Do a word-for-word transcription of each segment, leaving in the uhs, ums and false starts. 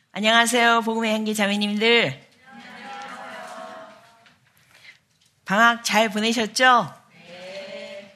안녕하세요. 복음의 향기 자매님들. 안녕하세요. 방학 잘 보내셨죠? 네.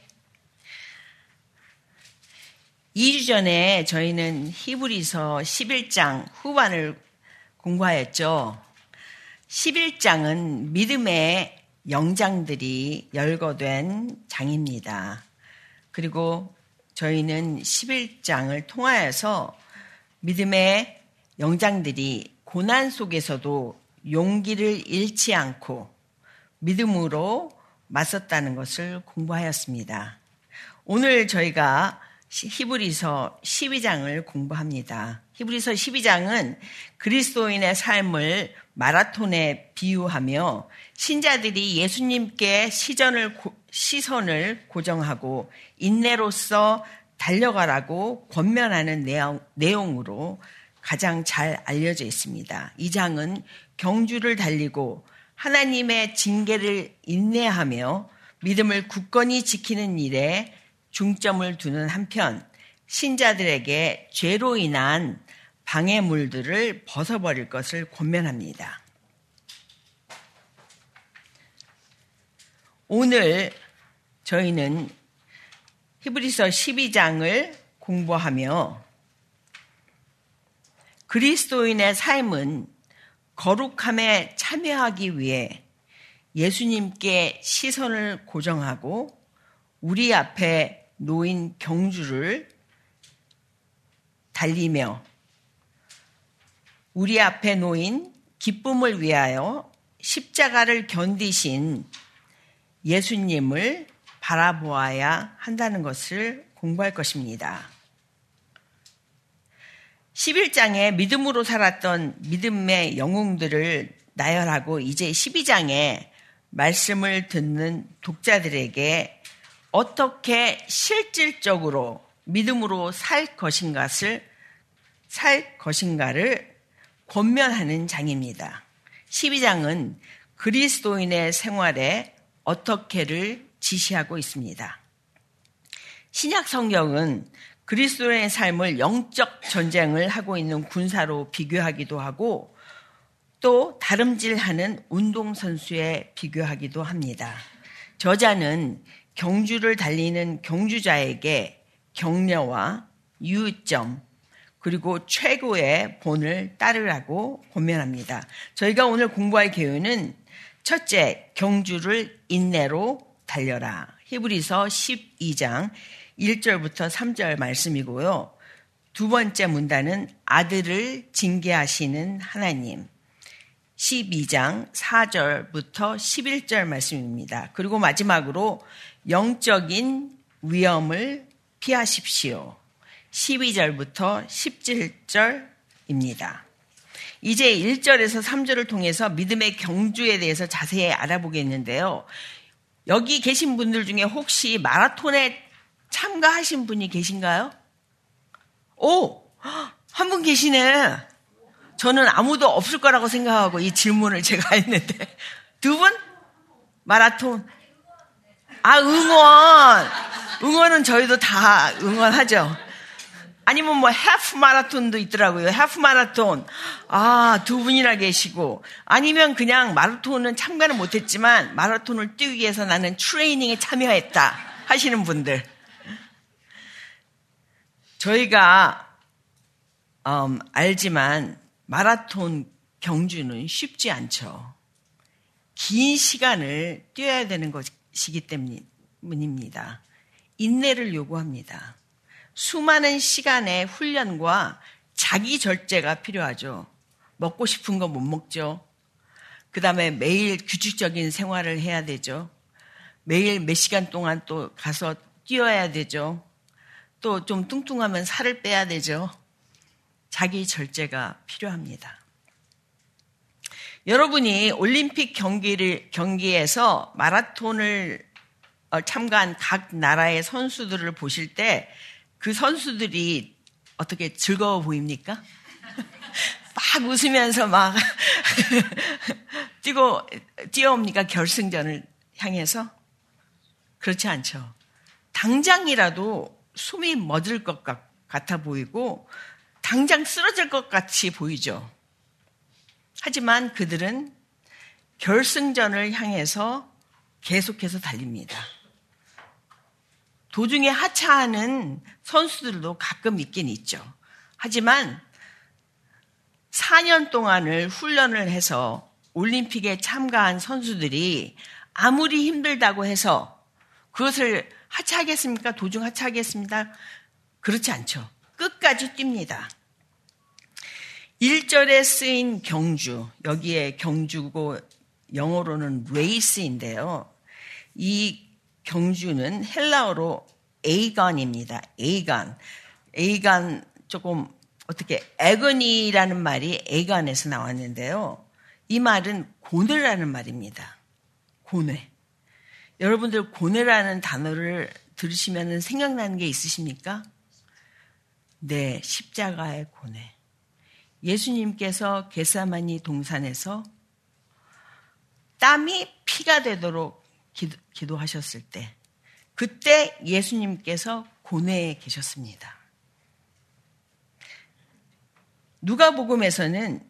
이 주 전에 저희는 히브리서 십일 장 후반을 공부하였죠. 십일 장은 믿음의 영장들이 열거된 장입니다. 그리고 저희는 십일 장을 통하여서 믿음의 영장들이 고난 속에서도 용기를 잃지 않고 믿음으로 맞섰다는 것을 공부하였습니다. 오늘 저희가 히브리서 십이 장을 공부합니다. 히브리서 십이 장은 그리스도인의 삶을 마라톤에 비유하며 신자들이 예수님께 시전을, 시선을 고정하고 인내로서 달려가라고 권면하는 내용, 내용으로 가장 잘 알려져 있습니다. 이 장은 경주를 달리고 하나님의 징계를 인내하며 믿음을 굳건히 지키는 일에 중점을 두는 한편 신자들에게 죄로 인한 방해물들을 벗어버릴 것을 권면합니다. 오늘 저희는 히브리서 십이 장을 공부하며 그리스도인의 삶은 거룩함에 참여하기 위해 예수님께 시선을 고정하고 우리 앞에 놓인 경주를 달리며 우리 앞에 놓인 기쁨을 위하여 십자가를 견디신 예수님을 바라보아야 한다는 것을 공부할 것입니다. 십일 장에 믿음으로 살았던 믿음의 영웅들을 나열하고 이제 십이 장에 말씀을 듣는 독자들에게 어떻게 실질적으로 믿음으로 살 것인가를, 살 것인가를 권면하는 장입니다. 십이 장은 그리스도인의 생활에 어떻게를 지시하고 있습니다. 신약 성경은 그리스도인의 삶을 영적 전쟁을 하고 있는 군사로 비교하기도 하고 또 다름질하는 운동선수에 비교하기도 합니다. 저자는 경주를 달리는 경주자에게 격려와 유의점 그리고 최고의 본을 따르라고 권면합니다. 저희가 오늘 공부할 개요는 첫째, 경주를 인내로 달려라. 히브리서 십이 장 일 절부터 삼 절 말씀이고요. 두 번째 문단은 아들을 징계하시는 하나님. 십이 장 사 절부터 십일 절 말씀입니다. 그리고 마지막으로 영적인 위험을 피하십시오. 십이 절부터 십칠 절입니다. 이제 일 절에서 삼 절을 통해서 믿음의 경주에 대해서 자세히 알아보겠는데요. 여기 계신 분들 중에 혹시 마라톤에 참가하신 분이 계신가요? 오! 한 분 계시네. 저는 아무도 없을 거라고 생각하고 이 질문을 제가 했는데. 두 분? 마라톤. 아, 응원. 응원은 저희도 다 응원하죠. 아니면 뭐 하프 마라톤도 있더라고요. 하프 마라톤. 아, 두 분이나 계시고. 아니면 그냥 마라톤은 참가는 못했지만 마라톤을 뛰기 위해서 나는 트레이닝에 참여했다 하시는 분들. 저희가 음, 알지만 마라톤 경주는 쉽지 않죠. 긴 시간을 뛰어야 되는 것이기 때문입니다. 인내를 요구합니다. 수많은 시간의 훈련과 자기 절제가 필요하죠. 먹고 싶은 거 못 먹죠. 그 다음에 매일 규칙적인 생활을 해야 되죠. 매일 몇 시간 동안 또 가서 뛰어야 되죠. 또 좀 뚱뚱하면 살을 빼야 되죠. 자기 절제가 필요합니다. 여러분이 올림픽 경기를, 경기에서 마라톤을 참가한 각 나라의 선수들을 보실 때 그 선수들이 어떻게 즐거워 보입니까? 막 웃으면서 막 뛰고, 뛰어옵니까? 결승전을 향해서? 그렇지 않죠. 당장이라도 숨이 멎을 것 같아 보이고 당장 쓰러질 것 같이 보이죠. 하지만 그들은 결승전을 향해서 계속해서 달립니다. 도중에 하차하는 선수들도 가끔 있긴 있죠. 하지만 사 년 동안을 훈련을 해서 올림픽에 참가한 선수들이 아무리 힘들다고 해서 그것을 하차하겠습니까? 도중 하차하겠습니다? 그렇지 않죠. 끝까지 뜁니다. 일 절에 쓰인 경주, 여기에 경주고 영어로는 레이스인데요. 이 경주는 헬라어로 에이건입니다. 에이건. 에이건 조금 어떻게 애거니라는 말이 에이건에서 나왔는데요. 이 말은 고뇌라는 말입니다. 고뇌. 여러분들 고뇌라는 단어를 들으시면 생각나는 게 있으십니까? 네, 십자가의 고뇌. 예수님께서 겟세마니 동산에서 땀이 피가 되도록 기도, 기도하셨을 때, 그때 예수님께서 고뇌에 계셨습니다. 누가복음에서는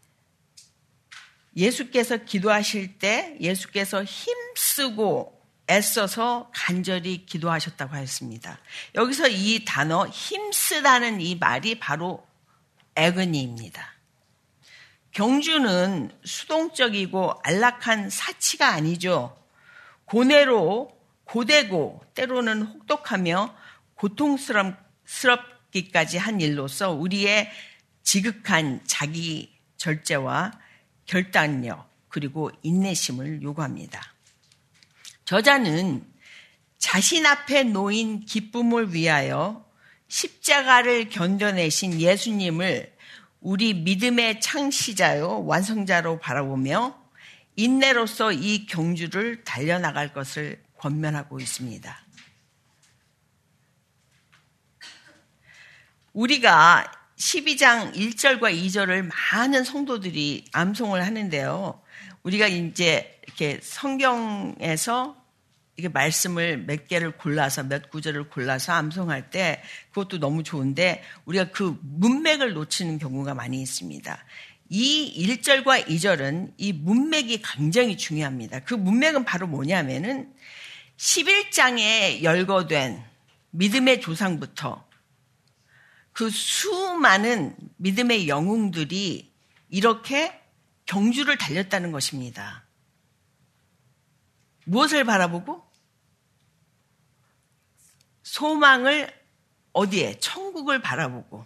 예수께서 기도하실 때 예수께서 힘쓰고 애써서 간절히 기도하셨다고 하였습니다. 여기서 이 단어 힘쓰다는 이 말이 바로 애거니입니다. 경주는 수동적이고 안락한 사치가 아니죠. 고뇌로 고되고 때로는 혹독하며 고통스럽기까지 한 일로서 우리의 지극한 자기 절제와 결단력 그리고 인내심을 요구합니다. 저자는 자신 앞에 놓인 기쁨을 위하여 십자가를 견뎌내신 예수님을 우리 믿음의 창시자요 완성자로 바라보며 인내로서 이 경주를 달려나갈 것을 권면하고 있습니다. 우리가 십이 장 일 절과 이 절을 많은 성도들이 암송을 하는데요. 우리가 이제 이렇게 성경에서 이게 말씀을 몇 개를 골라서 몇 구절을 골라서 암송할 때 그것도 너무 좋은데 우리가 그 문맥을 놓치는 경우가 많이 있습니다. 이 일 절과 이 절은 이 문맥이 굉장히 중요합니다. 그 문맥은 바로 뭐냐면은 십일 장에 열거된 믿음의 조상부터 그 수많은 믿음의 영웅들이 이렇게 경주를 달렸다는 것입니다. 무엇을 바라보고? 소망을 어디에? 천국을 바라보고.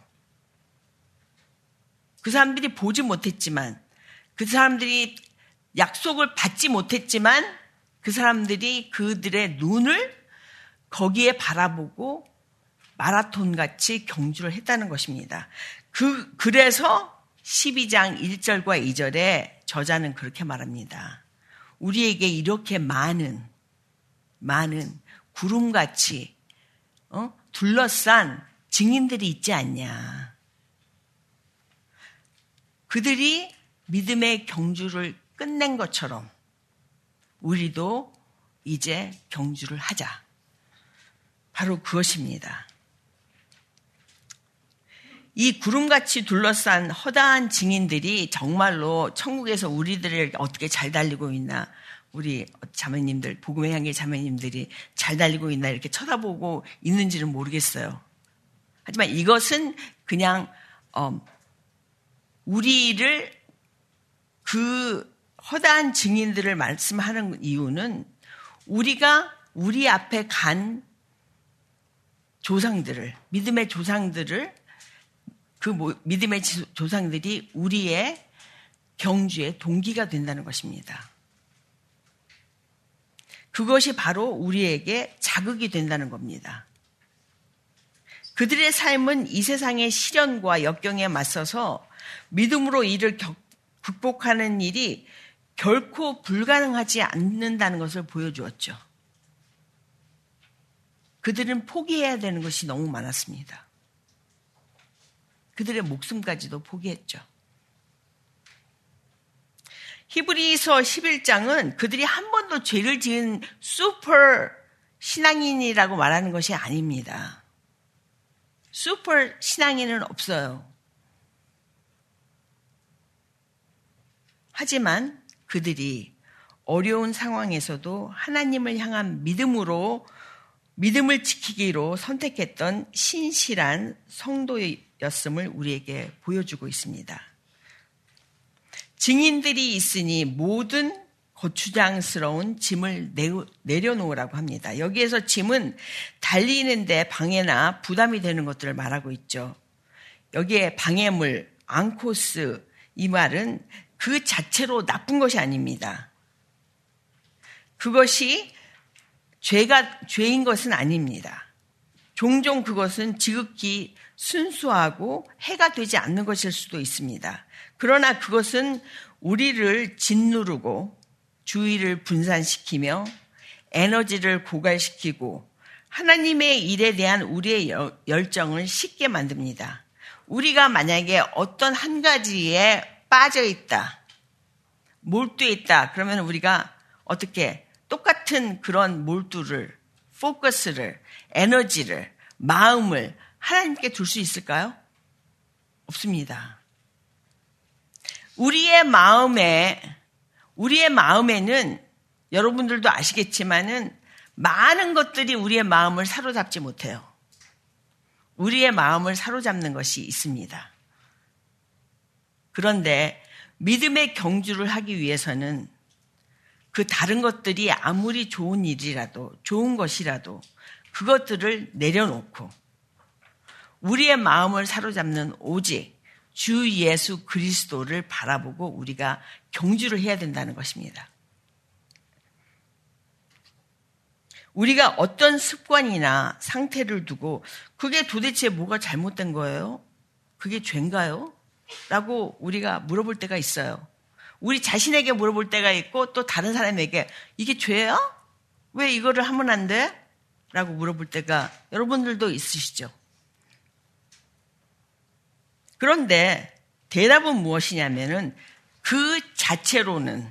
그 사람들이 보지 못했지만, 그 사람들이 약속을 받지 못했지만, 그 사람들이 그들의 눈을 거기에 바라보고 마라톤같이 경주를 했다는 것입니다. 그, 그래서 십이 장 일 절과 이 절에 저자는 그렇게 말합니다. 우리에게 이렇게 많은, 많은 구름같이, 어? 둘러싼 증인들이 있지 않냐. 그들이 믿음의 경주를 끝낸 것처럼 우리도 이제 경주를 하자. 바로 그것입니다. 이 구름같이 둘러싼 허다한 증인들이 정말로 천국에서 우리들을 어떻게 잘 달리고 있나, 우리 자매님들, 복음의 향기 자매님들이 잘 달리고 있나 이렇게 쳐다보고 있는지는 모르겠어요. 하지만 이것은 그냥 어, 우리를 그 허다한 증인들을 말씀하는 이유는 우리가 우리 앞에 간 조상들을, 믿음의 조상들을, 그 믿음의 조상들이 우리의 경주의 동기가 된다는 것입니다. 그것이 바로 우리에게 자극이 된다는 겁니다. 그들의 삶은 이 세상의 시련과 역경에 맞서서 믿음으로 이를 격, 극복하는 일이 결코 불가능하지 않는다는 것을 보여주었죠. 그들은 포기해야 되는 것이 너무 많았습니다. 그들의 목숨까지도 포기했죠. 히브리서 십일 장은 그들이 한 번도 죄를 지은 슈퍼 신앙인이라고 말하는 것이 아닙니다. 슈퍼 신앙인은 없어요. 하지만 그들이 어려운 상황에서도 하나님을 향한 믿음으로 믿음을 지키기로 선택했던 신실한 성도였음을 우리에게 보여주고 있습니다. 증인들이 있으니 모든 거추장스러운 짐을 내려놓으라고 합니다. 여기에서 짐은 달리는데 방해나 부담이 되는 것들을 말하고 있죠. 여기에 방해물, 앙코스, 이 말은 그 자체로 나쁜 것이 아닙니다. 그것이 죄가, 죄인 것은 아닙니다. 종종 그것은 지극히 순수하고 해가 되지 않는 것일 수도 있습니다. 그러나 그것은 우리를 짓누르고 주의를 분산시키며 에너지를 고갈시키고 하나님의 일에 대한 우리의 열정을 식게 만듭니다. 우리가 만약에 어떤 한 가지에 빠져 있다, 몰두해 있다, 그러면 우리가 어떻게 똑같은 그런 몰두를, 포커스를, 에너지를, 마음을 하나님께 둘 수 있을까요? 없습니다. 우리의 마음에, 우리의 마음에는 여러분들도 아시겠지만은 많은 것들이 우리의 마음을 사로잡지 못해요. 우리의 마음을 사로잡는 것이 있습니다. 그런데 믿음의 경주를 하기 위해서는 그 다른 것들이 아무리 좋은 일이라도, 좋은 것이라도 그것들을 내려놓고 우리의 마음을 사로잡는 오직 주 예수 그리스도를 바라보고 우리가 경주를 해야 된다는 것입니다. 우리가 어떤 습관이나 상태를 두고 그게 도대체 뭐가 잘못된 거예요? 그게 죄인가요? 라고 우리가 물어볼 때가 있어요. 우리 자신에게 물어볼 때가 있고 또 다른 사람에게 이게 죄야? 왜 이거를 하면 안 돼? 라고 물어볼 때가 여러분들도 있으시죠. 그런데 대답은 무엇이냐면은 그 자체로는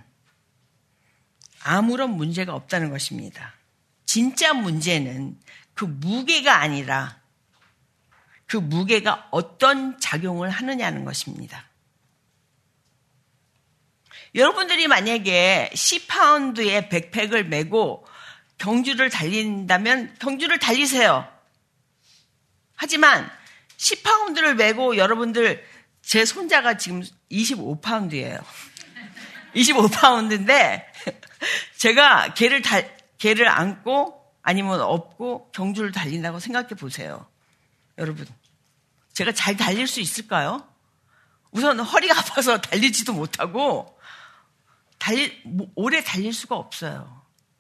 아무런 문제가 없다는 것입니다. 진짜 문제는 그 무게가 아니라 그 무게가 어떤 작용을 하느냐는 것입니다. 여러분들이 만약에 십 파운드의 백팩을 메고 경주를 달린다면 경주를 달리세요. 하지만 십 파운드를 메고 여러분들, 제 손자가 지금 이십오 파운드예요. 이십오 파운드인데 제가 걔를 달, 걔를 안고 아니면 업고 경주를 달린다고 생각해 보세요. 여러분, 제가 잘 달릴 수 있을까요? 우선 허리가 아파서 달리지도 못하고 달릴, 오래 달릴 수가 없어요.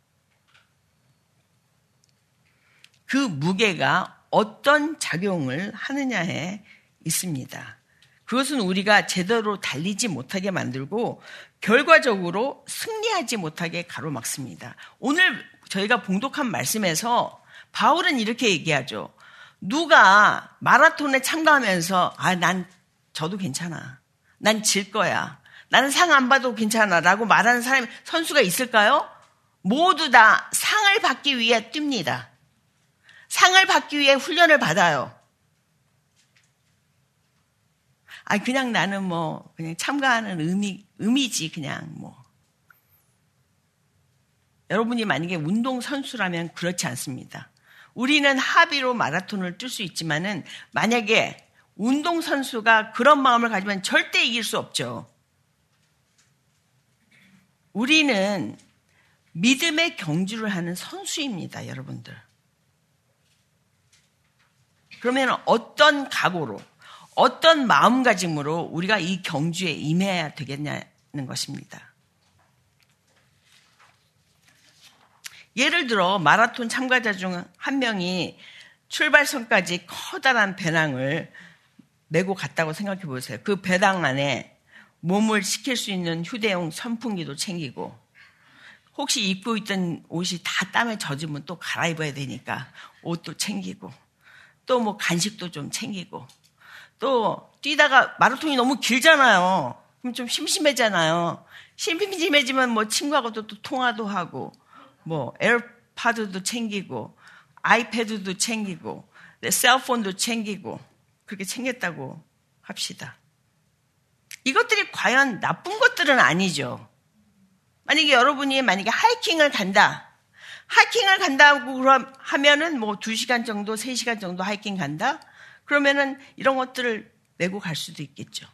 그 무게가 어떤 작용을 하느냐에 있습니다. 그것은 우리가 제대로 달리지 못하게 만들고 결과적으로 승리하지 못하게 가로막습니다. 오늘 저희가 봉독한 말씀에서 바울은 이렇게 얘기하죠. 누가 마라톤에 참가하면서 아, 난 저도 괜찮아. 난 질 거야. 나는 상 안 받아도 괜찮아 라고 말하는 사람이, 선수가 있을까요? 모두 다 상을 받기 위해 뜁니다. 상을 받기 위해 훈련을 받아요. 아, 그냥 나는 뭐, 그냥 참가하는 의미, 의미지, 그냥 뭐. 여러분이 만약에 운동선수라면 그렇지 않습니다. 우리는 합의로 마라톤을 뛸 수 있지만은 만약에 운동선수가 그런 마음을 가지면 절대 이길 수 없죠. 우리는 믿음의 경주를 하는 선수입니다, 여러분들. 그러면 어떤 각오로, 어떤 마음가짐으로 우리가 이 경주에 임해야 되겠냐는 것입니다. 예를 들어 마라톤 참가자 중 한 명이 출발선까지 커다란 배낭을 메고 갔다고 생각해 보세요. 그 배낭 안에 몸을 식힐 수 있는 휴대용 선풍기도 챙기고, 혹시 입고 있던 옷이 다 땀에 젖으면 또 갈아입어야 되니까 옷도 챙기고, 또 뭐 간식도 좀 챙기고, 또 뛰다가 마라톤이 너무 길잖아요. 그럼 좀 심심해잖아요. 심심해지면 뭐 친구하고도 또 통화도 하고, 뭐 에어팟도 챙기고, 아이패드도 챙기고, 셀폰도 챙기고, 그렇게 챙겼다고 합시다. 이것들이 과연 나쁜 것들은 아니죠. 만약에 여러분이 만약에 하이킹을 간다. 하이킹을 간다고 그럼 하면은 뭐 두 시간 정도, 세 시간 정도 하이킹 간다? 그러면은 이런 것들을 메고 갈 수도 있겠죠.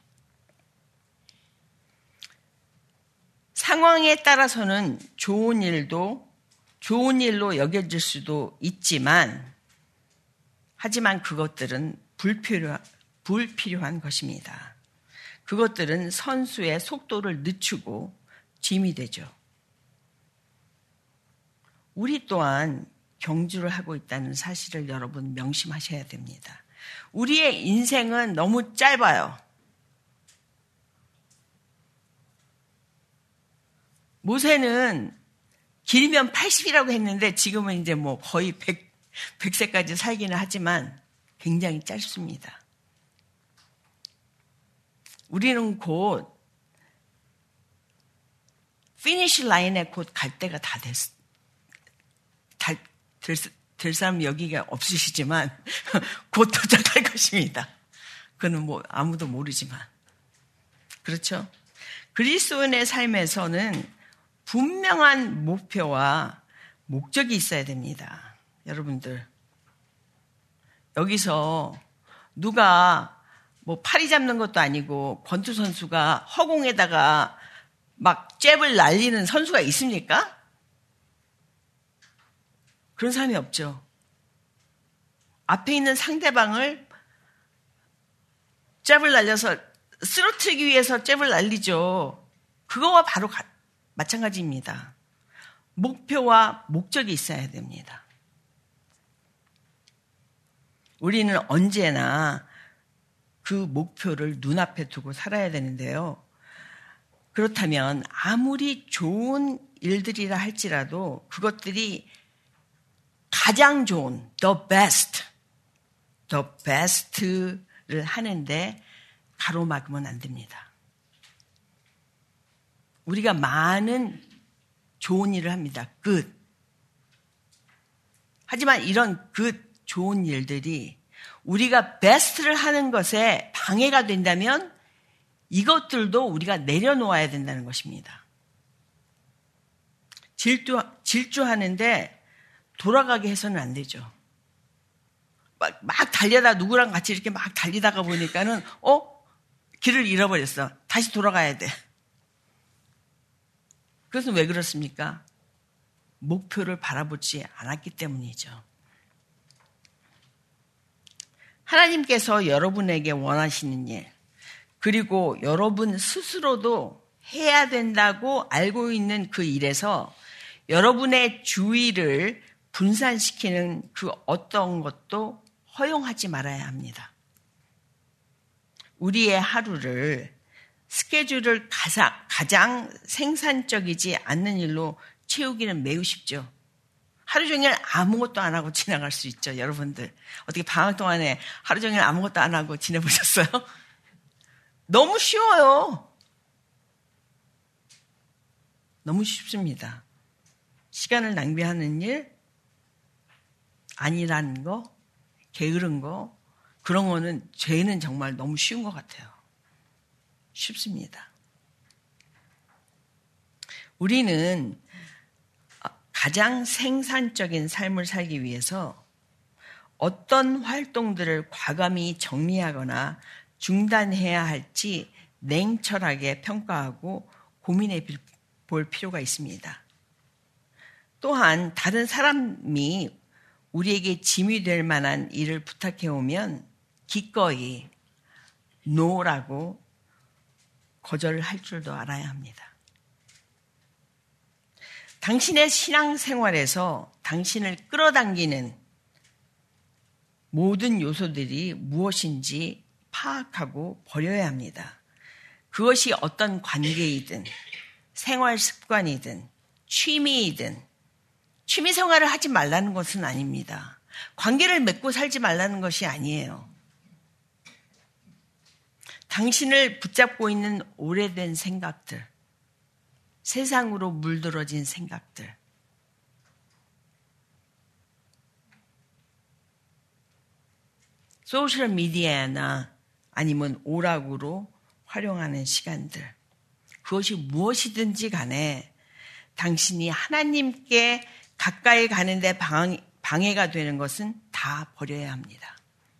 상황에 따라서는 좋은 일도 좋은 일로 여겨질 수도 있지만, 하지만 그것들은 불필요, 불필요한 것입니다. 그것들은 선수의 속도를 늦추고 짐이 되죠. 우리 또한 경주를 하고 있다는 사실을 여러분 명심하셔야 됩니다. 우리의 인생은 너무 짧아요. 모세는 길면 팔십이라고 했는데 지금은 이제 뭐 거의 백, 백 세까지 살기는 하지만 굉장히 짧습니다. 우리는 곧 피니시 라인에 곧 갈 때가 다 됐, 다, 될, 될 사람 여기가 없으시지만 곧 도착할 것입니다. 그건 뭐 아무도 모르지만. 그렇죠? 그리스도인의 삶에서는 분명한 목표와 목적이 있어야 됩니다. 여러분들, 여기서 누가 뭐 파리 잡는 것도 아니고 권투 선수가 허공에다가 막 잽을 날리는 선수가 있습니까? 그런 사람이 없죠. 앞에 있는 상대방을 잽을 날려서 쓰러뜨리기 위해서 잽을 날리죠. 그거와 바로 가, 마찬가지입니다. 목표와 목적이 있어야 됩니다. 우리는 언제나 그 목표를 눈앞에 두고 살아야 되는데요. 그렇다면 아무리 좋은 일들이라 할지라도 그것들이 가장 좋은 the best, the best를 하는데 가로막으면 안 됩니다. 우리가 많은 좋은 일을 합니다. good. 하지만 이런 good, 좋은 일들이 우리가 베스트를 하는 것에 방해가 된다면 이것들도 우리가 내려놓아야 된다는 것입니다. 질주, 질주하는데 돌아가게 해서는 안 되죠. 막, 막 달려다 누구랑 같이 이렇게 막 달리다가 보니까는 어? 길을 잃어버렸어. 다시 돌아가야 돼. 그것은 왜 그렇습니까? 목표를 바라보지 않았기 때문이죠. 하나님께서 여러분에게 원하시는 일, 그리고 여러분 스스로도 해야 된다고 알고 있는 그 일에서 여러분의 주의를 분산시키는 그 어떤 것도 허용하지 말아야 합니다. 우리의 하루를 스케줄을 가장, 가장 생산적이지 않는 일로 채우기는 매우 쉽죠. 하루 종일 아무것도 안 하고 지나갈 수 있죠. 여러분들 어떻게 방학 동안에 하루 종일 아무것도 안 하고 지내보셨어요? 너무 쉬워요. 너무 쉽습니다. 시간을 낭비하는 일, 아니라는 거, 게으른 거, 그런 거는 죄는 정말 너무 쉬운 것 같아요. 쉽습니다. 우리는 가장 생산적인 삶을 살기 위해서 어떤 활동들을 과감히 정리하거나 중단해야 할지 냉철하게 평가하고 고민해 볼 필요가 있습니다. 또한 다른 사람이 우리에게 짐이 될 만한 일을 부탁해 오면 기꺼이 노라고 거절할 줄도 알아야 합니다. 당신의 신앙생활에서 당신을 끌어당기는 모든 요소들이 무엇인지 파악하고 버려야 합니다. 그것이 어떤 관계이든 생활 습관이든 취미이든 취미생활을 하지 말라는 것은 아닙니다. 관계를 맺고 살지 말라는 것이 아니에요. 당신을 붙잡고 있는 오래된 생각들, 세상으로 물들어진 생각들, 소셜미디어나 아니면 오락으로 활용하는 시간들, 그것이 무엇이든지 간에 당신이 하나님께 가까이 가는데 방해가 되는 것은 다 버려야 합니다.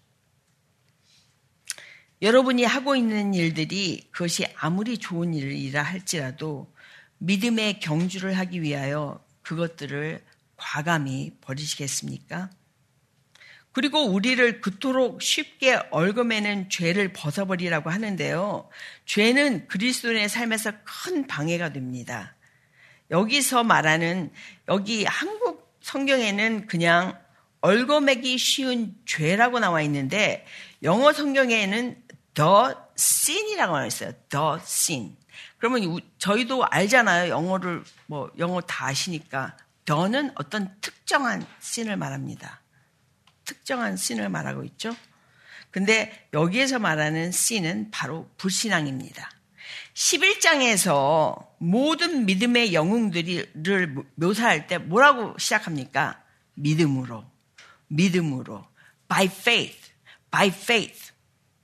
여러분이 하고 있는 일들이 그것이 아무리 좋은 일이라 할지라도 믿음의 경주를 하기 위하여 그것들을 과감히 버리시겠습니까? 그리고 우리를 그토록 쉽게 얽어매는 죄를 벗어버리라고 하는데요. 죄는 그리스도인의 삶에서 큰 방해가 됩니다. 여기서 말하는, 여기 한국 성경에는 그냥 얽어매기 쉬운 죄라고 나와 있는데 영어 성경에는 the sin이라고 나와 있어요. the sin. 그러면 저희도 알잖아요. 영어를 뭐 영어 다 아시니까 the는 어떤 특정한 sin을 말합니다. 특정한 sin을 말하고 있죠. 근데 여기에서 말하는 sin은 바로 불신앙입니다. 십일 장에서 모든 믿음의 영웅들을 묘사할 때 뭐라고 시작합니까? 믿음으로, 믿음으로, by faith, by faith.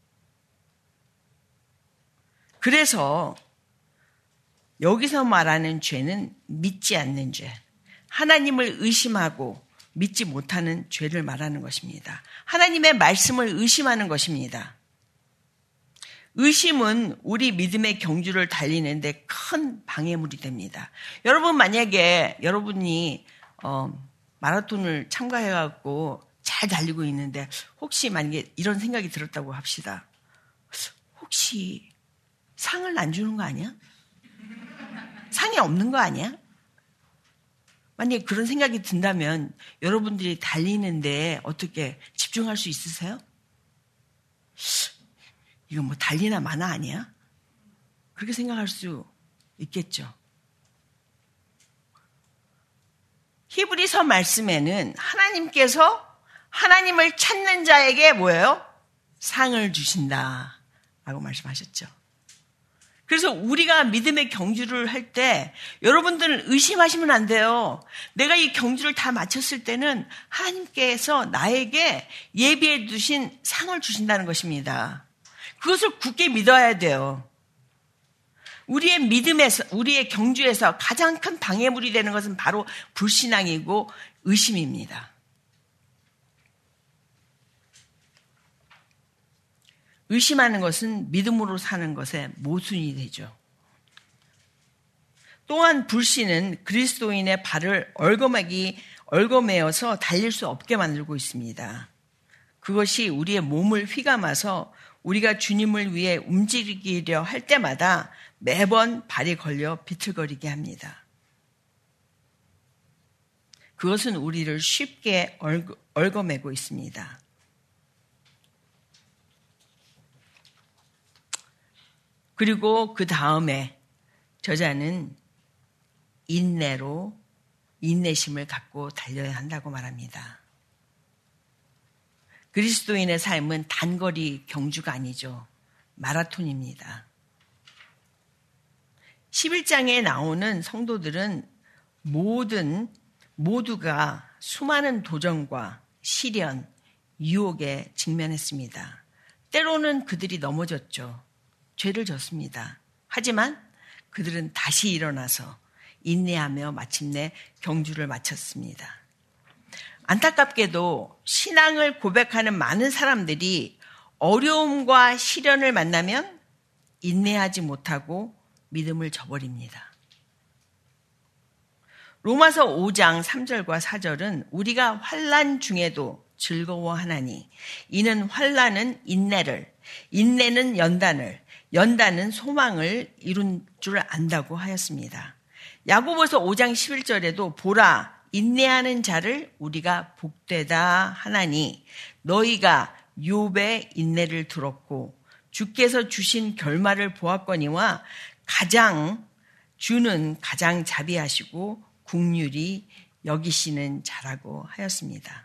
그래서 여기서 말하는 죄는 믿지 않는 죄, 하나님을 의심하고 믿지 못하는 죄를 말하는 것입니다. 하나님의 말씀을 의심하는 것입니다. 의심은 우리 믿음의 경주를 달리는데 큰 방해물이 됩니다. 여러분 만약에 여러분이 어, 마라톤을 참가해갖고 잘 달리고 있는데 혹시 만약에 이런 생각이 들었다고 합시다. 혹시 상을 안 주는 거 아니야? 상이 없는 거 아니야? 만약에 그런 생각이 든다면 여러분들이 달리는데 어떻게 집중할 수 있으세요? 이거 뭐 달리나 마나 아니야? 그렇게 생각할 수 있겠죠. 히브리서 말씀에는 하나님께서 하나님을 찾는 자에게 뭐예요? 상을 주신다 라고 말씀하셨죠. 그래서 우리가 믿음의 경주를 할 때 여러분들은 의심하시면 안 돼요. 내가 이 경주를 다 마쳤을 때는 하나님께서 나에게 예비해 두신 상을 주신다는 것입니다. 그것을 굳게 믿어야 돼요. 우리의 믿음에서, 우리의 경주에서 가장 큰 방해물이 되는 것은 바로 불신앙이고 의심입니다. 의심하는 것은 믿음으로 사는 것의 모순이 되죠. 또한 불신은 그리스도인의 발을 얽어매기, 얽어매어서 달릴 수 없게 만들고 있습니다. 그것이 우리의 몸을 휘감아서 우리가 주님을 위해 움직이려 할 때마다 매번 발이 걸려 비틀거리게 합니다. 그것은 우리를 쉽게 얽어매고 있습니다. 그리고 그 다음에 저자는 인내로 인내심을 갖고 달려야 한다고 말합니다. 그리스도인의 삶은 단거리 경주가 아니죠. 마라톤입니다. 십일 장에 나오는 성도들은 모든, 모두가 수많은 도전과 시련, 유혹에 직면했습니다. 때로는 그들이 넘어졌죠. 죄를 졌습니다. 하지만 그들은 다시 일어나서 인내하며 마침내 경주를 마쳤습니다. 안타깝게도 신앙을 고백하는 많은 사람들이 어려움과 시련을 만나면 인내하지 못하고 믿음을 저버립니다. 로마서 오 장 삼 절과 사 절은 우리가 환난 중에도 즐거워하나니 이는 환난은 인내를, 인내는 연단을, 연단은 소망을 이룬 줄 안다고 하였습니다. 야고보서 오 장 십일 절에도 보라 인내하는 자를 우리가 복되다 하나니 너희가 욥의 인내를 들었고 주께서 주신 결말을 보았거니와 가장 주는 가장 자비하시고 긍휼히 여기시는 자라고 하였습니다.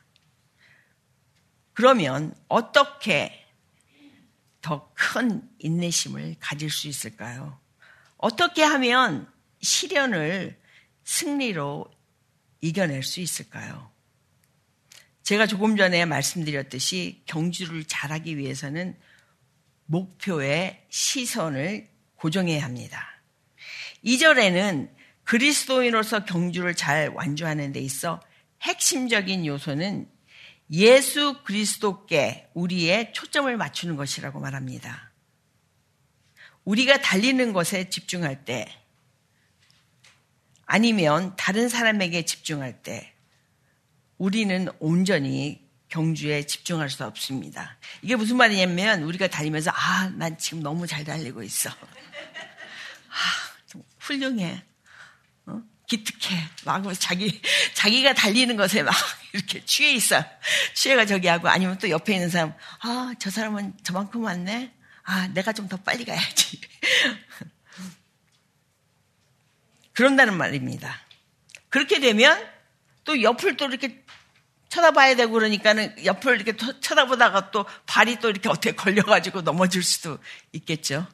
그러면 어떻게 더 큰 인내심을 가질 수 있을까요? 어떻게 하면 시련을 승리로 이겨낼 수 있을까요? 제가 조금 전에 말씀드렸듯이 경주를 잘하기 위해서는 목표에 시선을 고정해야 합니다. 이 절에는 그리스도인으로서 경주를 잘 완주하는 데 있어 핵심적인 요소는 예수 그리스도께 우리의 초점을 맞추는 것이라고 말합니다. 우리가 달리는 것에 집중할 때 아니면 다른 사람에게 집중할 때 우리는 온전히 경주에 집중할 수 없습니다. 이게 무슨 말이냐면 우리가 달리면서 아, 난 지금 너무 잘 달리고 있어. 아, 좀 훌륭해. 어? 기특해. 막 자기, 자기가 달리는 것에 막 이렇게 취해 있어. 취해가 저기 하고 아니면 또 옆에 있는 사람, 아, 저 사람은 저만큼 왔네? 아, 내가 좀 더 빨리 가야지. 그런다는 말입니다. 그렇게 되면 또 옆을 또 이렇게 쳐다봐야 되고 그러니까는 옆을 이렇게 쳐다보다가 또 발이 또 이렇게 어떻게 걸려가지고 넘어질 수도 있겠죠.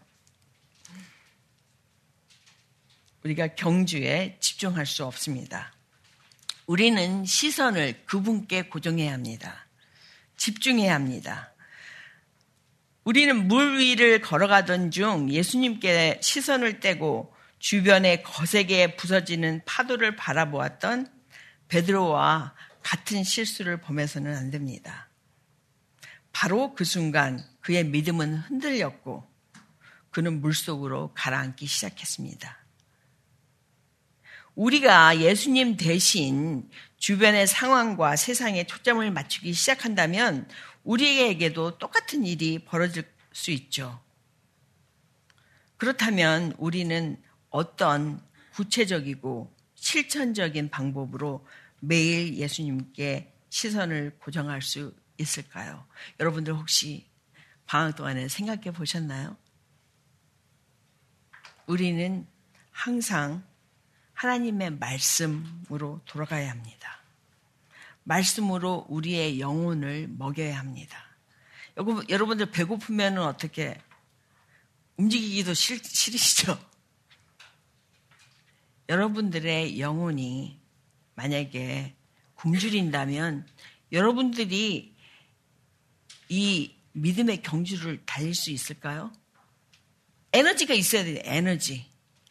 우리가 경주에 집중할 수 없습니다. 우리는 시선을 그분께 고정해야 합니다. 집중해야 합니다. 우리는 물 위를 걸어가던 중 예수님께 시선을 떼고 주변에 거세게 부서지는 파도를 바라보았던 베드로와 같은 실수를 범해서는 안 됩니다. 바로 그 순간 그의 믿음은 흔들렸고 그는 물속으로 가라앉기 시작했습니다. 우리가 예수님 대신 주변의 상황과 세상에 초점을 맞추기 시작한다면 우리에게도 똑같은 일이 벌어질 수 있죠. 그렇다면 우리는 어떤 구체적이고 실천적인 방법으로 매일 예수님께 시선을 고정할 수 있을까요? 여러분들 혹시 방학 동안에 생각해 보셨나요? 우리는 항상 하나님의 말씀으로 돌아가야 합니다. 말씀으로 우리의 영혼을 먹여야 합니다. 여러분들 배고프면 어떻게 움직이기도 싫, 싫으시죠? 여러분들의 영혼이 만약에 굶주린다면 여러분들이 이 믿음의 경주를 달릴 수 있을까요? 에너지가 있어야 돼요. 에너지.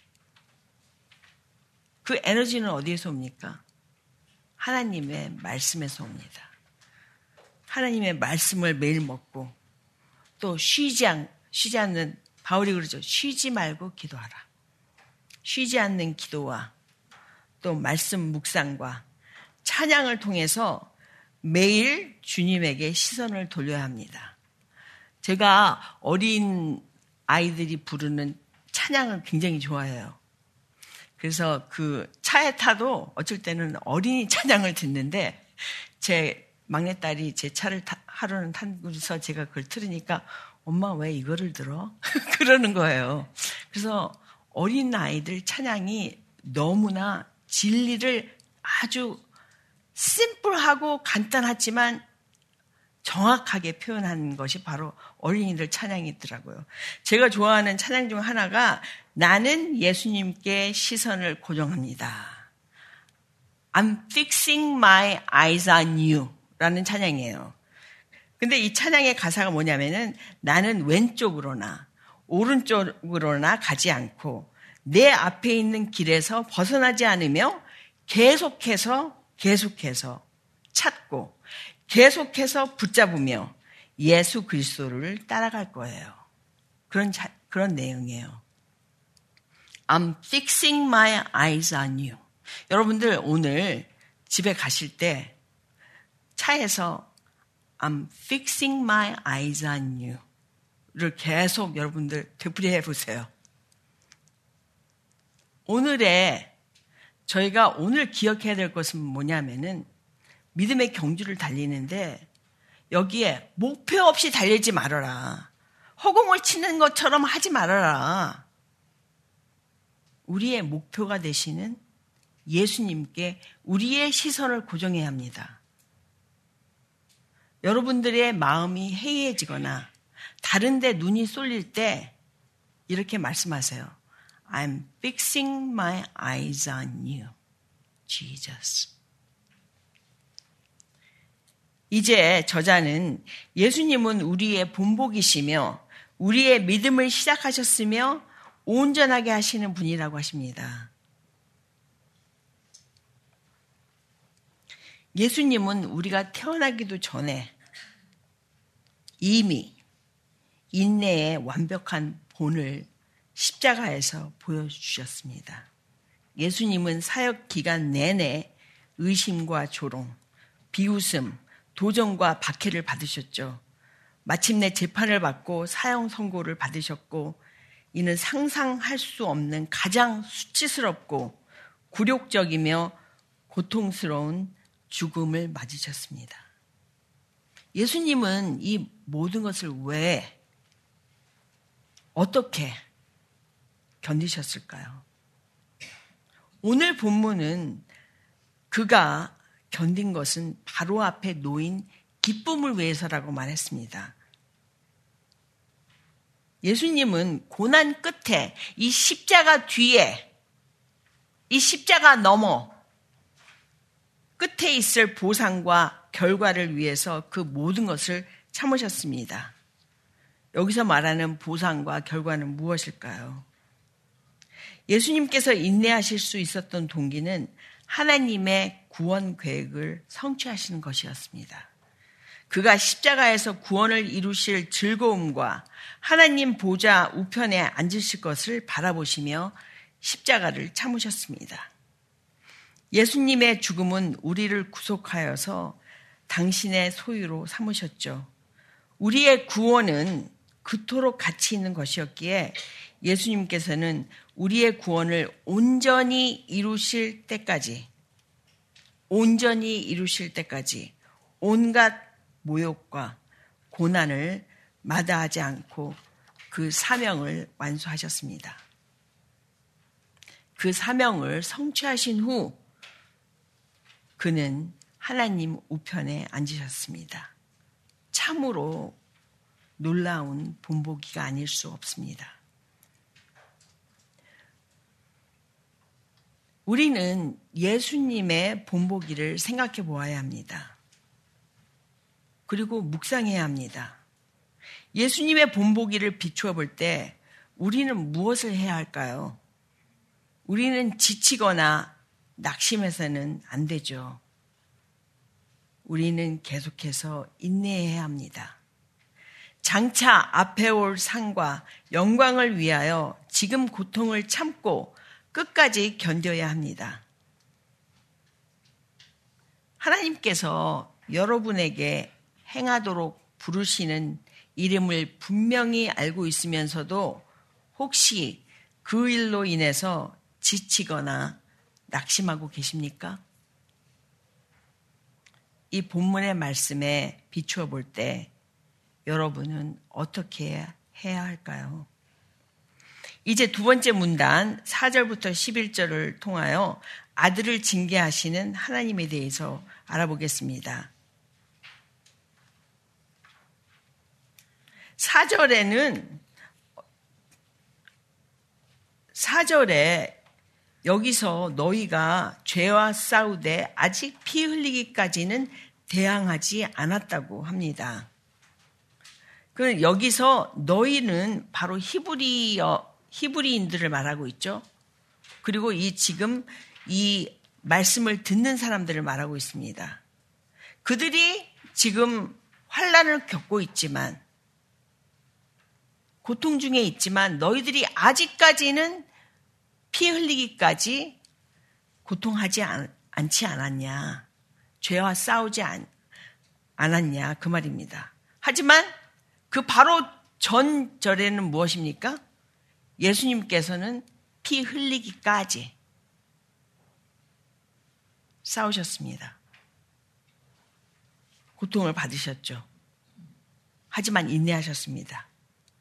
그 에너지는 어디에서 옵니까? 하나님의 말씀에서 옵니다. 하나님의 말씀을 매일 먹고 또 쉬지, 않, 쉬지 않는 바울이 그러죠. 쉬지 말고 기도하라. 쉬지 않는 기도와 또 말씀 묵상과 찬양을 통해서 매일 주님에게 시선을 돌려야 합니다. 제가 어린 아이들이 부르는 찬양을 굉장히 좋아해요. 그래서 그 차에 타도 어쩔 때는 어린이 찬양을 듣는데 제 막내딸이 제 차를 타, 하루는 타고서 제가 그걸 들으니까 엄마 왜 이거를 들어? 그러는 거예요. 그래서 어린 아이들 찬양이 너무나 진리를 아주 심플하고 간단하지만 정확하게 표현한 것이 바로 어린이들 찬양이더라고요. 제가 좋아하는 찬양 중 하나가 나는 예수님께 시선을 고정합니다. I'm fixing my eyes on you 라는 찬양이에요. 근데 이 찬양의 가사가 뭐냐면은 나는 왼쪽으로나 오른쪽으로나 가지 않고 내 앞에 있는 길에서 벗어나지 않으며 계속해서 계속해서 찾고 계속해서 붙잡으며 예수 그리스도를 따라갈 거예요. 그런 자, 그런 내용이에요. I'm fixing my eyes on you. 여러분들 오늘 집에 가실 때 차에서 I'm fixing my eyes on you를 계속 여러분들 되풀이해 보세요. 오늘의 저희가 오늘 기억해야 될 것은 뭐냐면은 믿음의 경주를 달리는데 여기에 목표 없이 달리지 말아라. 허공을 치는 것처럼 하지 말아라. 우리의 목표가 되시는 예수님께 우리의 시선을 고정해야 합니다. 여러분들의 마음이 해이해지거나 다른 데 눈이 쏠릴 때 이렇게 말씀하세요. I'm fixing my eyes on you, Jesus. 이제 저자는 예수님은 우리의 본보기시며 우리의 믿음을 시작하셨으며 온전하게 하시는 분이라고 하십니다. 예수님은 우리가 태어나기도 전에 이미 인내의 완벽한 본을 십자가에서 보여주셨습니다. 예수님은 사역 기간 내내 의심과 조롱, 비웃음, 도전과 박해를 받으셨죠. 마침내 재판을 받고 사형 선고를 받으셨고, 이는 상상할 수 없는 가장 수치스럽고 굴욕적이며 고통스러운 죽음을 맞으셨습니다. 예수님은 이 모든 것을 왜, 어떻게 견디셨을까요? 오늘 본문은 그가 견딘 것은 바로 앞에 놓인 기쁨을 위해서라고 말했습니다. 예수님은 고난 끝에 이 십자가 뒤에, 이 십자가 너머 끝에 있을 보상과 결과를 위해서 그 모든 것을 참으셨습니다. 여기서 말하는 보상과 결과는 무엇일까요? 예수님께서 인내하실 수 있었던 동기는 하나님의 구원 계획을 성취하시는 것이었습니다. 그가 십자가에서 구원을 이루실 즐거움과 하나님 보좌 우편에 앉으실 것을 바라보시며 십자가를 참으셨습니다. 예수님의 죽음은 우리를 구속하여서 당신의 소유로 삼으셨죠. 우리의 구원은 그토록 가치 있는 것이었기에 예수님께서는 우리의 구원을 온전히 이루실 때까지, 온전히 이루실 때까지 온갖 모욕과 고난을 마다하지 않고 그 사명을 완수하셨습니다. 그 사명을 성취하신 후 그는 하나님 우편에 앉으셨습니다. 참으로 놀라운 본보기가 아닐 수 없습니다. 우리는 예수님의 본보기를 생각해 보아야 합니다. 그리고 묵상해야 합니다. 예수님의 본보기를 비추어 볼 때 우리는 무엇을 해야 할까요? 우리는 지치거나 낙심해서는 안 되죠. 우리는 계속해서 인내해야 합니다. 장차 앞에 올 상과 영광을 위하여 지금 고통을 참고 끝까지 견뎌야 합니다. 하나님께서 여러분에게 행하도록 부르시는 이름을 분명히 알고 있으면서도 혹시 그 일로 인해서 지치거나 낙심하고 계십니까? 이 본문의 말씀에 비추어 볼 때 여러분은 어떻게 해야 할까요? 이제 두 번째 문단 사 절부터 십일 절을 통하여 아들을 징계하시는 하나님에 대해서 알아보겠습니다. 사 절에는 사 절에 여기서 너희가 죄와 싸우되 아직 피 흘리기까지는 대항하지 않았다고 합니다. 그 여기서 너희는 바로 히브리어 히브리인들을 말하고 있죠. 그리고 이 지금 이 말씀을 듣는 사람들을 말하고 있습니다. 그들이 지금 환난을 겪고 있지만, 고통 중에 있지만 너희들이 아직까지는 피 흘리기까지 고통하지 않, 않지 않았냐, 죄와 싸우지 않, 않았냐 그 말입니다. 하지만 그 바로 전 절에는 무엇입니까? 예수님께서는 피 흘리기까지 싸우셨습니다. 고통을 받으셨죠. 하지만 인내하셨습니다.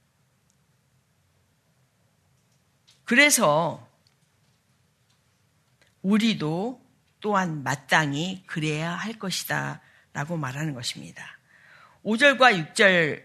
그래서 우리도 또한 마땅히 그래야 할 것이다 라고 말하는 것입니다. 오 절과 육 절을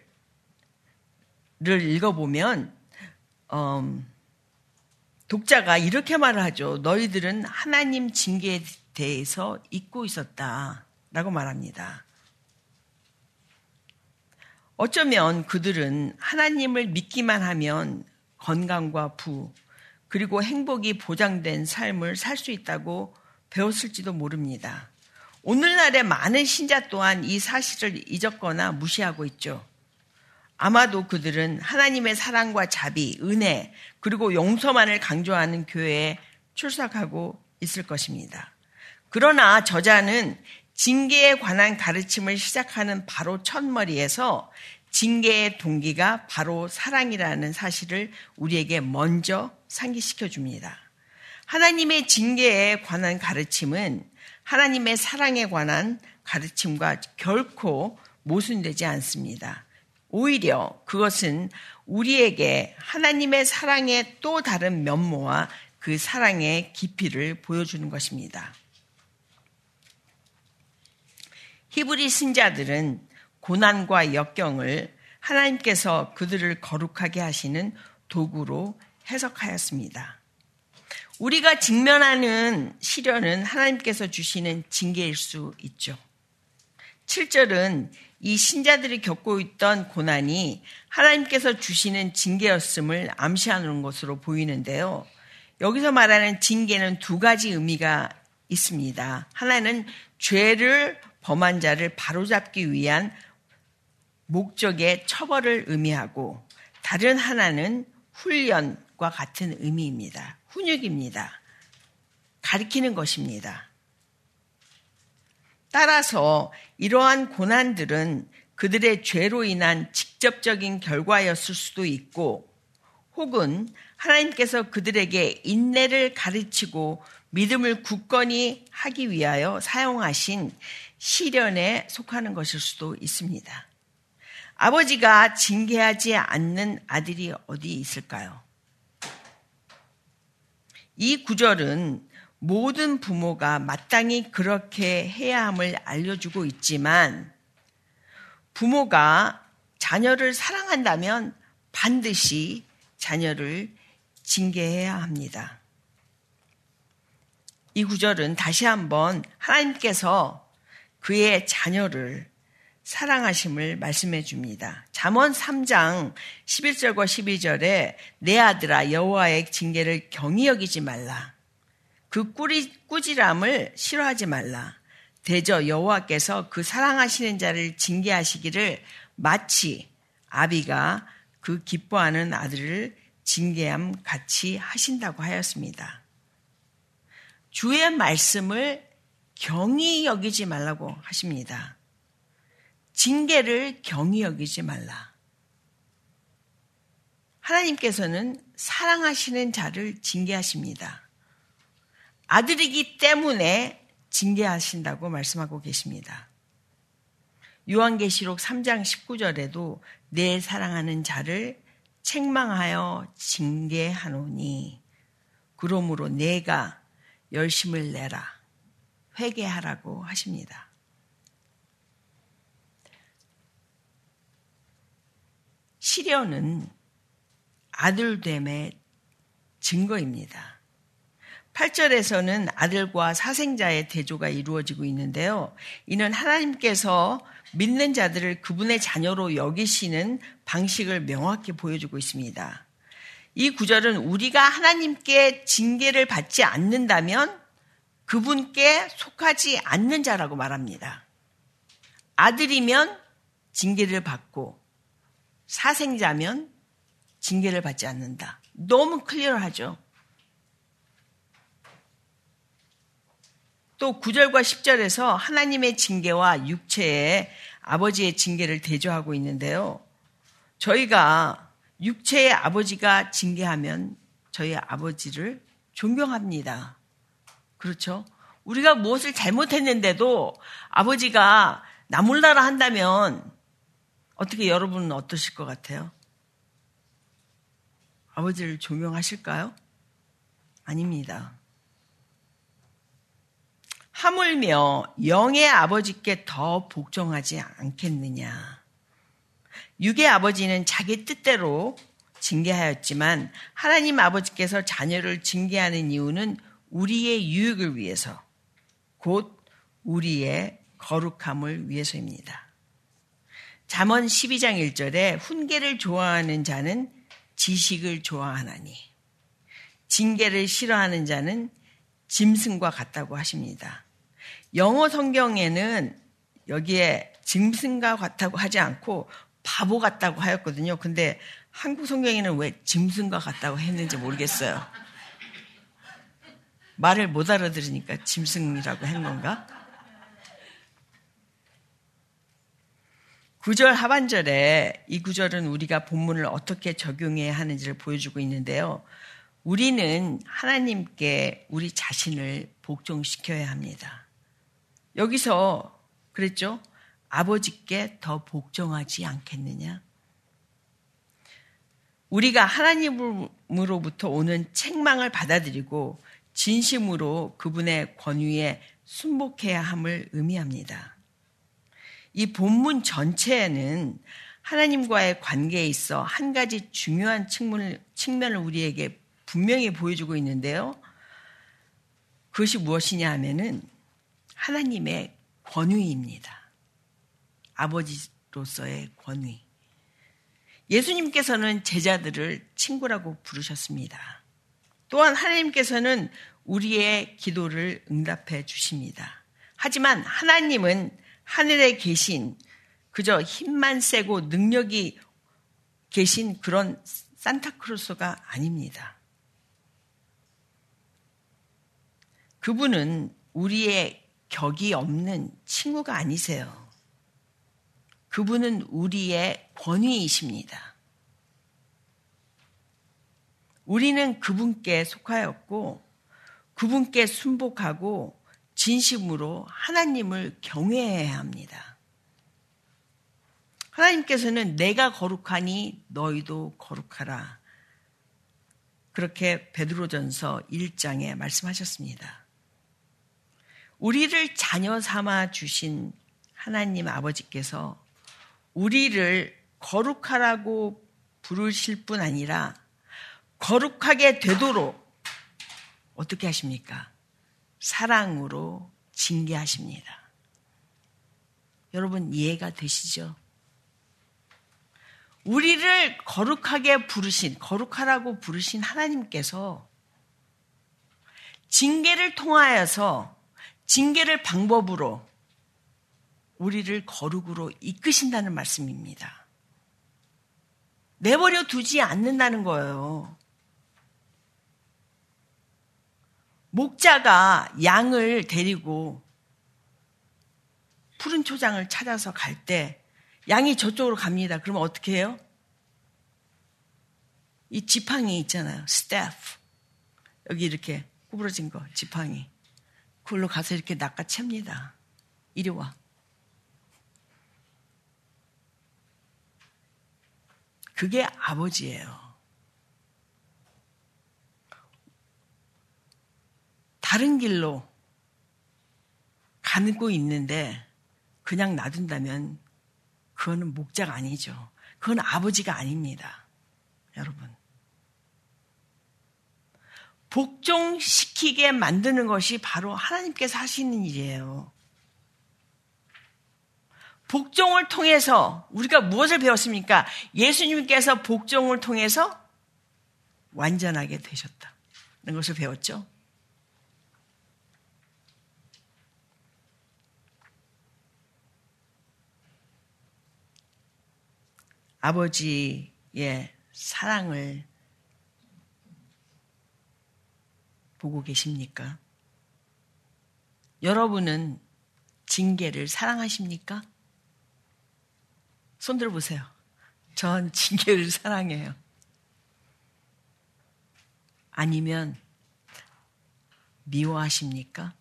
읽어보면 음, 독자가 이렇게 말을 하죠. 너희들은 하나님 징계에 대해서 잊고 있었다 라고 말합니다. 어쩌면 그들은 하나님을 믿기만 하면 건강과 부, 그리고 행복이 보장된 삶을 살 수 있다고 배웠을지도 모릅니다. 오늘날의 많은 신자 또한 이 사실을 잊었거나 무시하고 있죠. 아마도 그들은 하나님의 사랑과 자비, 은혜, 그리고 용서만을 강조하는 교회에 출석하고 있을 것입니다. 그러나 저자는 징계에 관한 가르침을 시작하는 바로 첫머리에서 징계의 동기가 바로 사랑이라는 사실을 우리에게 먼저 상기시켜 줍니다. 하나님의 징계에 관한 가르침은 하나님의 사랑에 관한 가르침과 결코 모순되지 않습니다. 오히려 그것은 우리에게 하나님의 사랑의 또 다른 면모와 그 사랑의 깊이를 보여주는 것입니다. 히브리 신자들은 고난과 역경을 하나님께서 그들을 거룩하게 하시는 도구로 해석하였습니다. 우리가 직면하는 시련은 하나님께서 주시는 징계일 수 있죠. 칠 절은 이 신자들이 겪고 있던 고난이 하나님께서 주시는 징계였음을 암시하는 것으로 보이는데요. 여기서 말하는 징계는 두 가지 의미가 있습니다. 하나는 죄를 범한 자를 바로잡기 위한 목적의 처벌을 의미하고, 다른 하나는 훈련과 같은 의미입니다. 훈육입니다. 가리키는 것입니다. 따라서 이러한 고난들은 그들의 죄로 인한 직접적인 결과였을 수도 있고, 혹은 하나님께서 그들에게 인내를 가르치고 믿음을 굳건히 하기 위하여 사용하신 시련에 속하는 것일 수도 있습니다. 아버지가 징계하지 않는 아들이 어디 있을까요? 이 구절은 모든 부모가 마땅히 그렇게 해야 함을 알려주고 있지만, 부모가 자녀를 사랑한다면 반드시 자녀를 징계해야 합니다. 이 구절은 다시 한번 하나님께서 그의 자녀를 사랑하심을 말씀해 줍니다. 잠언 삼 장 십일 절과 십이 절에 내 아들아 여호와의 징계를 경히 여기지 말라. 그 꾸리, 꾸지람을 싫어하지 말라. 대저 여호와께서 그 사랑하시는 자를 징계하시기를 마치 아비가 그 기뻐하는 아들을 징계함 같이 하신다고 하였습니다. 주의 말씀을 경히 여기지 말라고 하십니다. 징계를 경히 여기지 말라. 하나님께서는 사랑하시는 자를 징계하십니다. 아들이기 때문에 징계하신다고 말씀하고 계십니다. 요한계시록 삼 장 십구 절에도 내 사랑하는 자를 책망하여 징계하노니 그러므로 내가 열심을 내라 회개하라고 하십니다. 시련은 아들됨의 증거입니다. 팔 절에서는 아들과 사생자의 대조가 이루어지고 있는데요. 이는 하나님께서 믿는 자들을 그분의 자녀로 여기시는 방식을 명확히 보여주고 있습니다. 이 구절은 우리가 하나님께 징계를 받지 않는다면 그분께 속하지 않는 자라고 말합니다. 아들이면 징계를 받고 사생자면 징계를 받지 않는다. 너무 클리어하죠. 또 구 절과 십 절에서 하나님의 징계와 육체의 아버지의 징계를 대조하고 있는데요. 저희가 육체의 아버지가 징계하면 저희 아버지를 존경합니다. 그렇죠? 우리가 무엇을 잘못했는데도 아버지가 나 몰라라 한다면 어떻게 여러분은 어떠실 것 같아요? 아버지를 존경하실까요? 아닙니다. 하물며 영의 아버지께 더 복종하지 않겠느냐. 육의 아버지는 자기 뜻대로 징계하였지만 하나님 아버지께서 자녀를 징계하는 이유는 우리의 유익을 위해서, 곧 우리의 거룩함을 위해서입니다. 잠언 십이 장 일 절에 훈계를 좋아하는 자는 지식을 좋아하나니 징계를 싫어하는 자는 짐승과 같다고 하십니다. 영어 성경에는 여기에 짐승과 같다고 하지 않고 바보 같다고 하였거든요. 근데 한국 성경에는 왜 짐승과 같다고 했는지 모르겠어요. 말을 못 알아들으니까 짐승이라고 한 건가? 구 절 하반절에 이 구절은 우리가 본문을 어떻게 적용해야 하는지를 보여주고 있는데요. 우리는 하나님께 우리 자신을 복종시켜야 합니다. 여기서 그랬죠? 아버지께 더 복종하지 않겠느냐? 우리가 하나님으로부터 오는 책망을 받아들이고 진심으로 그분의 권위에 순복해야 함을 의미합니다. 이 본문 전체에는 하나님과의 관계에 있어 한 가지 중요한 측면을, 측면을 우리에게 분명히 보여주고 있는데요. 그것이 무엇이냐 하면은 하나님의 권위입니다. 아버지로서의 권위. 예수님께서는 제자들을 친구라고 부르셨습니다. 또한 하나님께서는 우리의 기도를 응답해 주십니다. 하지만 하나님은 하늘에 계신 그저 힘만 세고 능력이 계신 그런 산타크로스가 아닙니다. 그분은 우리의 격이 없는 친구가 아니세요. 그분은 우리의 권위이십니다. 우리는 그분께 속하였고 그분께 순복하고 진심으로 하나님을 경외해야 합니다. 하나님께서는 내가 거룩하니 너희도 거룩하라. 그렇게 베드로전서 일 장에 말씀하셨습니다. 우리를 자녀 삼아 주신 하나님 아버지께서 우리를 거룩하라고 부르실 뿐 아니라 거룩하게 되도록 어떻게 하십니까? 사랑으로 징계하십니다. 여러분 이해가 되시죠? 우리를 거룩하게 부르신, 거룩하라고 부르신 하나님께서 징계를 통하여서 징계를 방법으로 우리를 거룩으로 이끄신다는 말씀입니다. 내버려 두지 않는다는 거예요. 목자가 양을 데리고 푸른 초장을 찾아서 갈 때 양이 저쪽으로 갑니다. 그러면 어떻게 해요? 이 지팡이 있잖아요. 스태프. 여기 이렇게 구부러진 거, 지팡이. 그걸로 가서 이렇게 낚아챕니다. 이리 와. 그게 아버지예요. 다른 길로 가고 있는데 그냥 놔둔다면 그거는 목자가 아니죠. 그건 아버지가 아닙니다. 여러분. 복종시키게 만드는 것이 바로 하나님께서 하시는 일이에요. 복종을 통해서 우리가 무엇을 배웠습니까? 예수님께서 복종을 통해서 완전하게 되셨다는 것을 배웠죠. 아버지의 사랑을 보고 계십니까? 여러분은 징계를 사랑하십니까? 손 들어보세요. 전 징계를 사랑해요. 아니면 미워하십니까?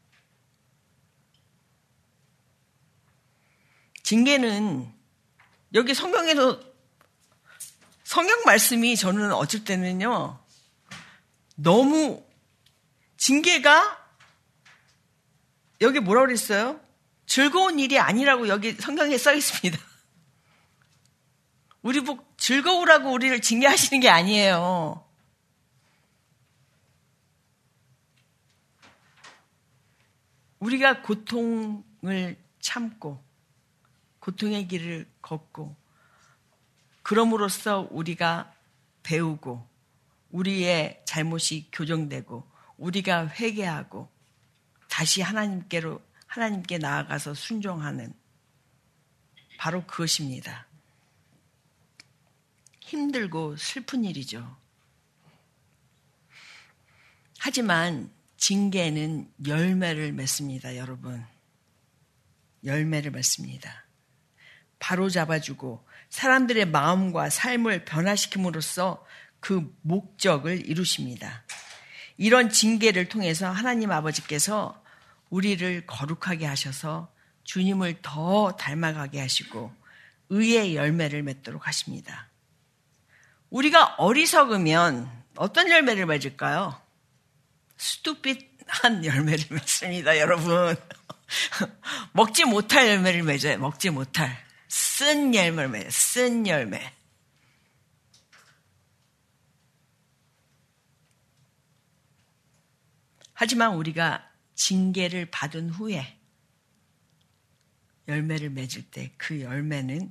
징계는 여기 성경에서 성경 말씀이 저는 어쩔 때는요. 너무 징계가 여기 뭐라고 그랬어요? 즐거운 일이 아니라고 여기 성경에 써 있습니다. 우리 보고 즐거우라고 우리를 징계하시는 게 아니에요. 우리가 고통을 참고 고통의 길을 걷고 그럼으로써 우리가 배우고 우리의 잘못이 교정되고 우리가 회개하고 다시 하나님께로 하나님께 나아가서 순종하는 바로 그것입니다. 힘들고 슬픈 일이죠. 하지만 징계는 열매를 맺습니다, 여러분. 열매를 맺습니다. 바로 잡아주고 사람들의 마음과 삶을 변화시킴으로써 그 목적을 이루십니다. 이런 징계를 통해서 하나님 아버지께서 우리를 거룩하게 하셔서 주님을 더 닮아가게 하시고 의의 열매를 맺도록 하십니다. 우리가 어리석으면 어떤 열매를 맺을까요? 스투핏한 열매를 맺습니다, 여러분. 먹지 못할 열매를 맺어요. 먹지 못할. 쓴 열매를 맺어요. 쓴 열매. 하지만 우리가 징계를 받은 후에 열매를 맺을 때 그 열매는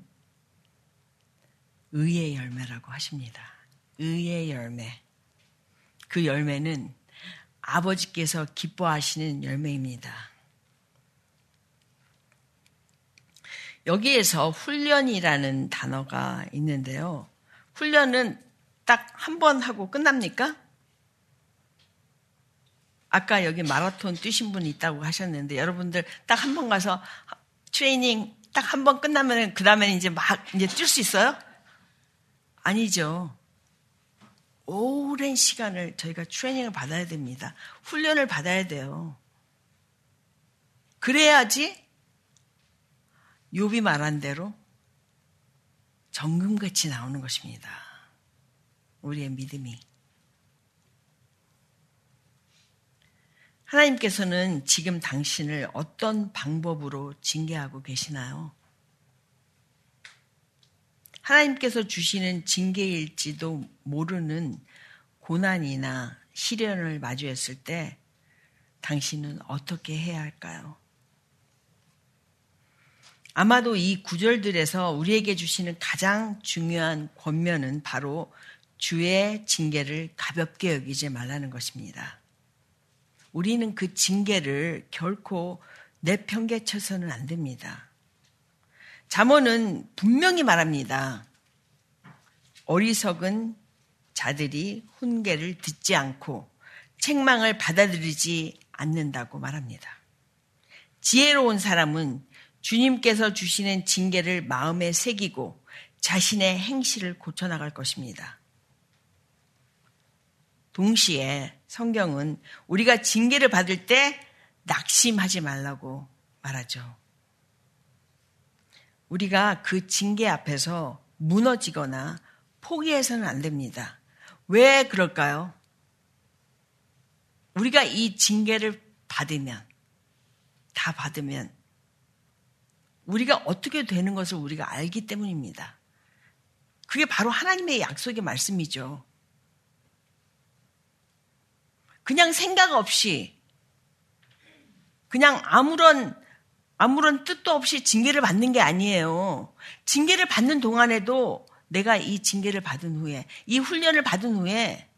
의의 열매라고 하십니다. 의의 열매. 그 열매는 아버지께서 기뻐하시는 열매입니다. 여기에서 훈련이라는 단어가 있는데요. 훈련은 딱 한 번 하고 끝납니까? 아까 여기 마라톤 뛰신 분이 있다고 하셨는데 여러분들 딱 한 번 가서 트레이닝 딱 한 번 끝나면 그 다음에 이제 막 이제 뛸 수 있어요? 아니죠. 오랜 시간을 저희가 트레이닝을 받아야 됩니다. 훈련을 받아야 돼요. 그래야지 욥이 말한 대로 정금같이 나오는 것입니다. 우리의 믿음이. 하나님께서는 지금 당신을 어떤 방법으로 징계하고 계시나요? 하나님께서 주시는 징계일지도 모르는 고난이나 시련을 마주했을 때 당신은 어떻게 해야 할까요? 아마도 이 구절들에서 우리에게 주시는 가장 중요한 권면은 바로 주의 징계를 가볍게 여기지 말라는 것입니다. 우리는 그 징계를 결코 내팽개쳐서는 안 됩니다. 잠언은 분명히 말합니다. 어리석은 자들이 훈계를 듣지 않고 책망을 받아들이지 않는다고 말합니다. 지혜로운 사람은 주님께서 주시는 징계를 마음에 새기고 자신의 행실을 고쳐나갈 것입니다. 동시에 성경은 우리가 징계를 받을 때 낙심하지 말라고 말하죠. 우리가 그 징계 앞에서 무너지거나 포기해서는 안 됩니다. 왜 그럴까요? 우리가 이 징계를 받으면, 다 받으면 우리가 어떻게 되는 것을 우리가 알기 때문입니다. 그게 바로 하나님의 약속의 말씀이죠. 그냥 생각 없이, 그냥 아무런 아무런 뜻도 없이 징계를 받는 게 아니에요. 징계를 받는 동안에도 내가 이 징계를 받은 후에, 이 훈련을 받은 후에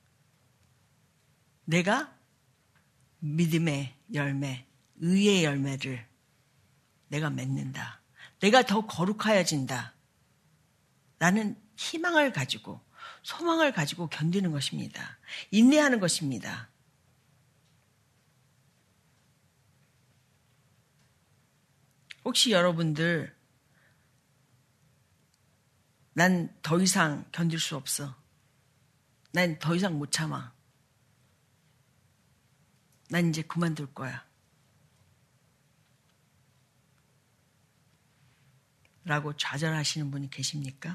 내가 믿음의 열매, 의의 열매를 내가 맺는다. 내가 더 거룩하여진다. 라는 희망을 가지고, 소망을 가지고 견디는 것입니다. 인내하는 것입니다. 혹시 여러분들 난 더 이상 견딜 수 없어. 난 더 이상 못 참아. 난 이제 그만둘 거야. 라고 좌절하시는 분이 계십니까?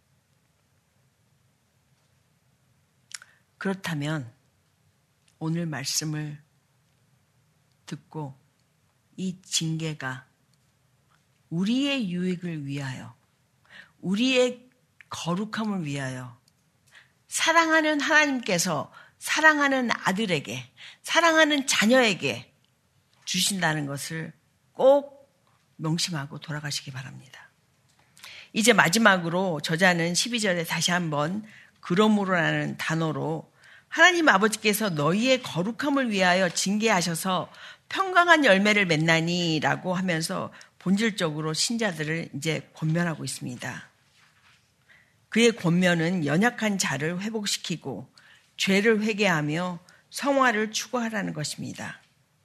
그렇다면 오늘 말씀을 듣고 이 징계가 우리의 유익을 위하여, 우리의 거룩함을 위하여 사랑하는 하나님께서 사랑하는 아들에게, 사랑하는 자녀에게 주신다는 것을 꼭 명심하고 돌아가시기 바랍니다. 이제 마지막으로 저자는 십이 절에 다시 한번 그러므로라는 단어로 하나님 아버지께서 너희의 거룩함을 위하여 징계하셔서 평강한 열매를 맺나니라고 하면서 본질적으로 신자들을 이제 권면하고 있습니다. 그의 권면은 연약한 자를 회복시키고 죄를 회개하며 성화를 추구하라는 것입니다.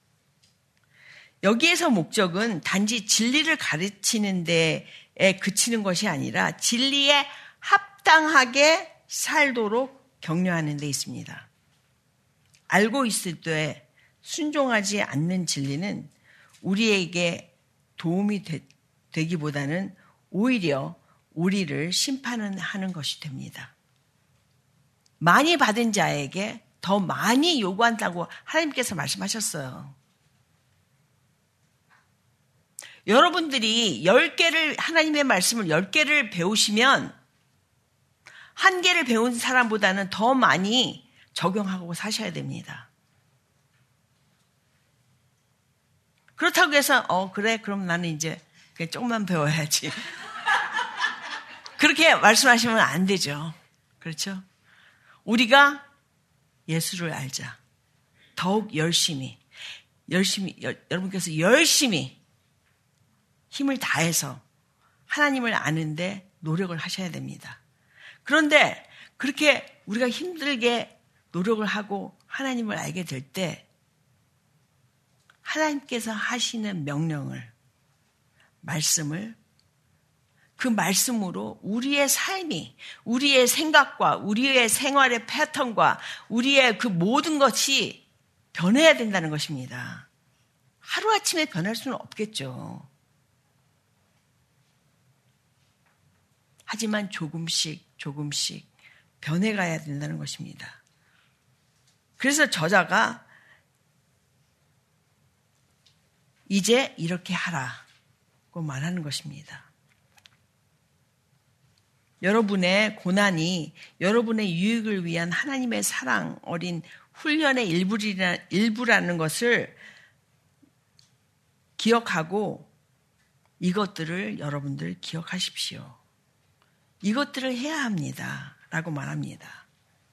여기에서 목적은 단지 진리를 가르치는 데에 그치는 것이 아니라 진리에 합당하게 살도록 격려하는 데 있습니다. 알고 있을 때 순종하지 않는 진리는 우리에게 도움이 되, 되기보다는 오히려 우리를 심판하는 것이 됩니다. 많이 받은 자에게 더 많이 요구한다고 하나님께서 말씀하셨어요. 여러분들이 열 개를, 하나님의 말씀을 열 개를 배우시면 한 개를 배운 사람보다는 더 많이 적용하고 사셔야 됩니다. 그렇다고 해서 어 그래 그럼 나는 이제 그냥 조금만 배워야지. 그렇게 말씀하시면 안 되죠. 그렇죠? 우리가 예수를 알자. 더욱 열심히 열심히 여, 여러분께서 열심히 힘을 다해서 하나님을 아는데 노력을 하셔야 됩니다. 그런데 그렇게 우리가 힘들게 노력을 하고 하나님을 알게 될 때 하나님께서 하시는 명령을, 말씀을, 그 말씀으로 우리의 삶이, 우리의 생각과 우리의 생활의 패턴과 우리의 그 모든 것이 변해야 된다는 것입니다. 하루아침에 변할 수는 없겠죠. 하지만 조금씩 조금씩 변해가야 된다는 것입니다. 그래서 저자가 이제 이렇게 하라고 말하는 것입니다. 여러분의 고난이 여러분의 유익을 위한 하나님의 사랑 어린 훈련의 일부리라, 일부라는 것을 기억하고 이것들을 여러분들 기억하십시오. 이것들을 해야 합니다. 라고 말합니다.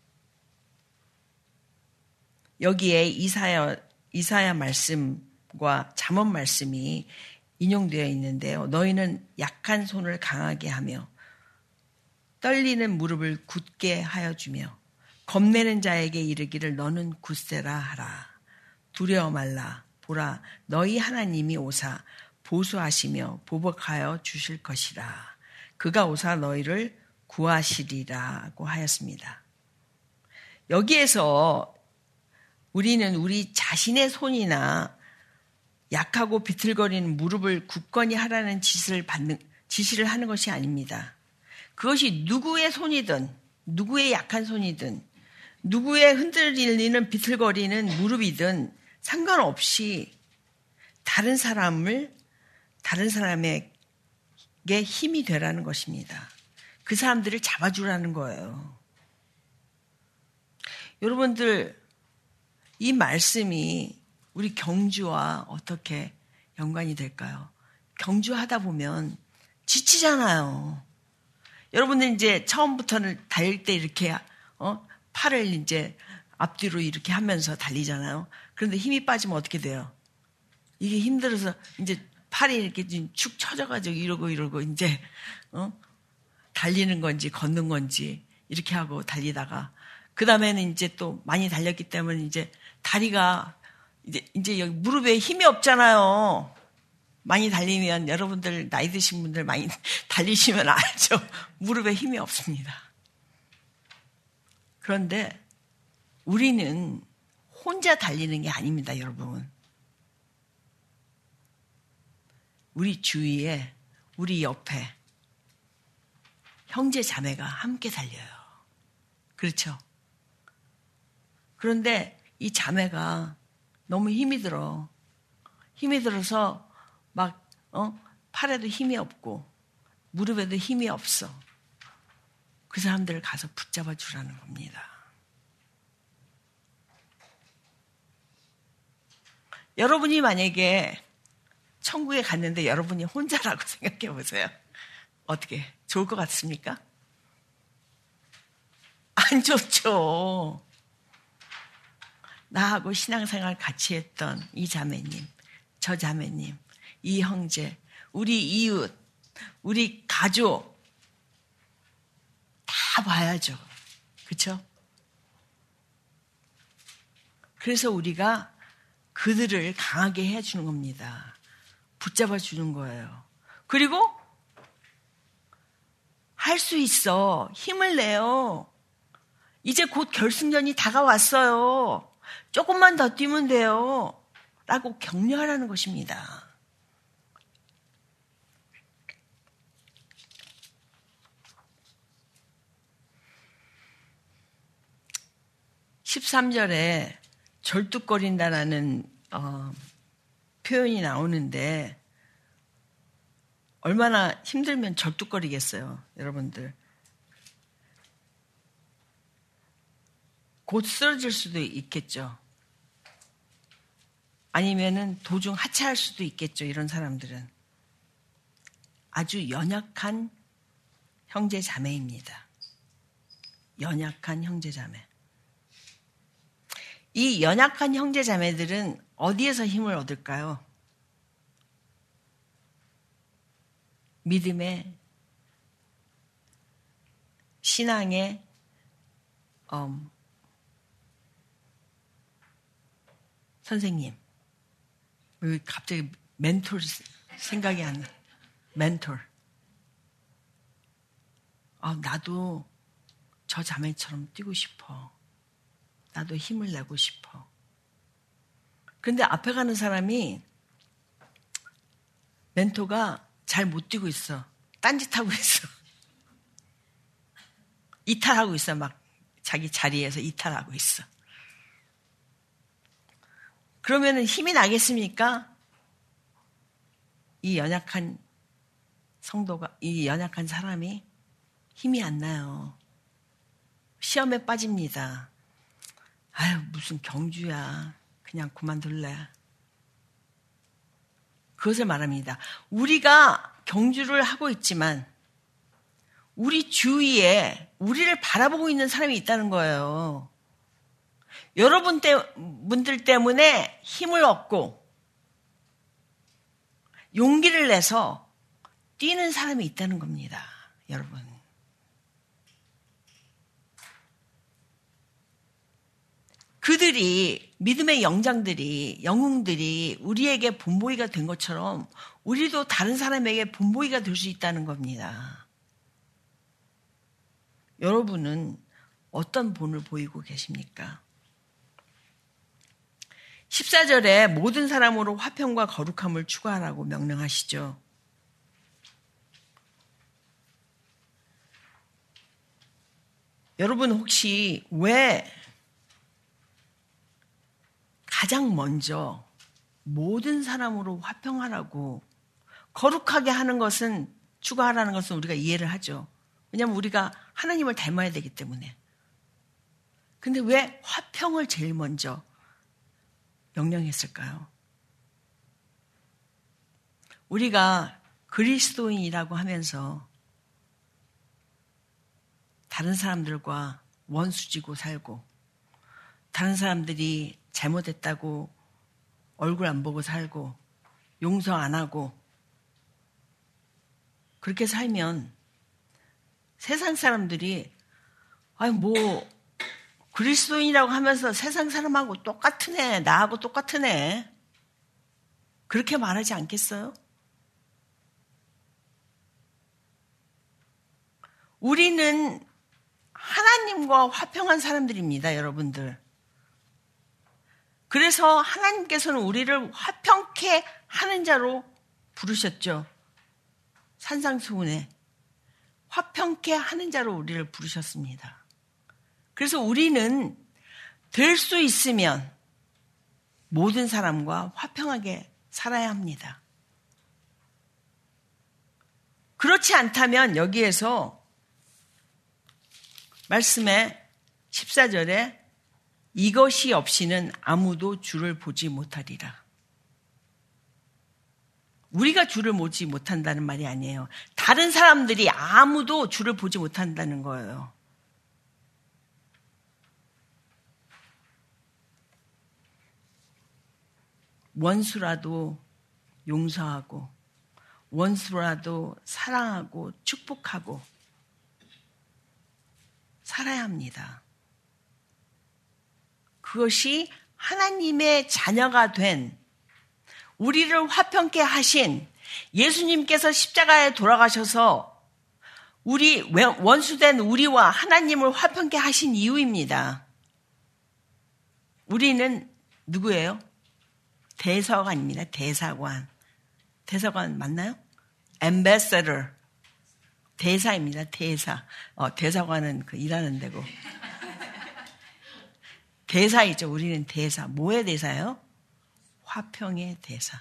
여기에 이사야, 이사야 말씀과 잠언 말씀이 인용되어 있는데요. 너희는 약한 손을 강하게 하며 떨리는 무릎을 굳게 하여 주며 겁내는 자에게 이르기를 너는 굳세라 하라. 두려워 말라. 보라 너희 하나님이 오사 보수하시며 보복하여 주실 것이라. 그가 오사 너희를 구하시리라고 하였습니다. 여기에서 우리는 우리 자신의 손이나 약하고 비틀거리는 무릎을 굳건히 하라는 지시를 받는, 지시를 하는 것이 아닙니다. 그것이 누구의 손이든 누구의 약한 손이든 누구의 흔들리는 비틀거리는 무릎이든 상관없이 다른 사람을 다른 사람에게 힘이 되라는 것입니다. 그 사람들을 잡아주라는 거예요. 여러분들 이 말씀이 우리 경주와 어떻게 연관이 될까요? 경주하다 보면 지치잖아요. 여러분들 이제 처음부터는 달릴 때 이렇게 어? 팔을 이제 앞뒤로 이렇게 하면서 달리잖아요. 그런데 힘이 빠지면 어떻게 돼요? 이게 힘들어서 이제 팔이 이렇게 축 처져가지고 이러고 이러고 이제 어? 달리는 건지 걷는 건지 이렇게 하고 달리다가 그 다음에는 이제 또 많이 달렸기 때문에 이제 다리가 이제 이제 여기 무릎에 힘이 없잖아요. 많이 달리면 여러분들 나이 드신 분들 많이 달리시면 알죠. 무릎에 힘이 없습니다. 그런데 우리는 혼자 달리는 게 아닙니다, 여러분. 우리 주위에, 우리 옆에 형제 자매가 함께 달려요. 그렇죠? 그런데 이 자매가 너무 힘이 들어. 힘이 들어서 막 어? 팔에도 힘이 없고 무릎에도 힘이 없어. 그 사람들을 가서 붙잡아 주라는 겁니다. 여러분이 만약에 천국에 갔는데 여러분이 혼자라고 생각해 보세요. 어떻게 좋을 것 같습니까? 안 좋죠. 나하고 신앙생활 같이 했던 이 자매님, 저 자매님, 이 형제, 우리 이웃, 우리 가족 다 봐야죠. 그렇죠? 그래서 우리가 그들을 강하게 해주는 겁니다. 붙잡아 주는 거예요. 그리고 할 수 있어. 힘을 내요. 이제 곧 결승전이 다가왔어요. 조금만 더 뛰면 돼요. 라고 격려하라는 것입니다. 십삼 절에 절뚝거린다라는 어, 표현이 나오는데 얼마나 힘들면 절뚝거리겠어요, 여러분들. 곧 쓰러질 수도 있겠죠. 아니면은 도중 하차할 수도 있겠죠, 이런 사람들은. 아주 연약한 형제 자매입니다. 연약한 형제 자매. 이 연약한 형제 자매들은 어디에서 힘을 얻을까요? 믿음의, 신앙의 음, 선생님. 왜 갑자기 멘토 생각이 안 나. 멘토. 아, 나도 저 자매처럼 뛰고 싶어. 나도 힘을 내고 싶어. 그런데 앞에 가는 사람이 멘토가 잘 못 뛰고 있어. 딴짓하고 있어. 이탈하고 있어. 막 자기 자리에서 이탈하고 있어. 그러면은 힘이 나겠습니까? 이 연약한 성도가, 이 연약한 사람이 힘이 안 나요. 시험에 빠집니다. 아유, 무슨 경주야. 그냥 그만둘래. 그것을 말합니다. 우리가 경주를 하고 있지만 우리 주위에 우리를 바라보고 있는 사람이 있다는 거예요. 여러분 때, 분들 때문에 힘을 얻고 용기를 내서 뛰는 사람이 있다는 겁니다. 여러분. 그들이, 믿음의 영장들이, 영웅들이 우리에게 본보기가 된 것처럼 우리도 다른 사람에게 본보기가 될 수 있다는 겁니다. 여러분은 어떤 본을 보이고 계십니까? 십사 절에 모든 사람으로 화평과 거룩함을 추구하라고 명령하시죠. 여러분 혹시 왜 가장 먼저 모든 사람으로 화평하라고 거룩하게 하는 것은 추구하라는 것은 우리가 이해를 하죠. 왜냐하면 우리가 하나님을 닮아야 되기 때문에. 근데 왜 화평을 제일 먼저 명령했을까요? 우리가 그리스도인이라고 하면서 다른 사람들과 원수지고 살고 다른 사람들이 잘못했다고 얼굴 안 보고 살고 용서 안 하고 그렇게 살면 세상 사람들이 아니 뭐 그리스도인이라고 하면서 세상 사람하고 똑같은 애, 나하고 똑같은 애 그렇게 말하지 않겠어요? 우리는 하나님과 화평한 사람들입니다, 여러분들. 그래서 하나님께서는 우리를 화평케 하는 자로 부르셨죠. 산상수훈에 화평케 하는 자로 우리를 부르셨습니다. 그래서 우리는 될 수 있으면 모든 사람과 화평하게 살아야 합니다. 그렇지 않다면 여기에서 말씀에 십사 절에 이것이 없이는 아무도 주를 보지 못하리라. 우리가 주를 보지 못한다는 말이 아니에요. 다른 사람들이 아무도 주를 보지 못한다는 거예요. 원수라도 용서하고, 원수라도 사랑하고 축복하고 살아야 합니다. 그것이 하나님의 자녀가 된, 우리를 화평케 하신 예수님께서 십자가에 돌아가셔서 우리 원수된 우리와 하나님을 화평케 하신 이유입니다. 우리는 누구예요? 대사관입니다. 대사관. 대사관 맞나요? ambassador. 대사입니다. 대사. 어, 대사관은 그 일하는 데고. 대사이죠. 우리는 대사. 뭐의 대사요? 화평의 대사.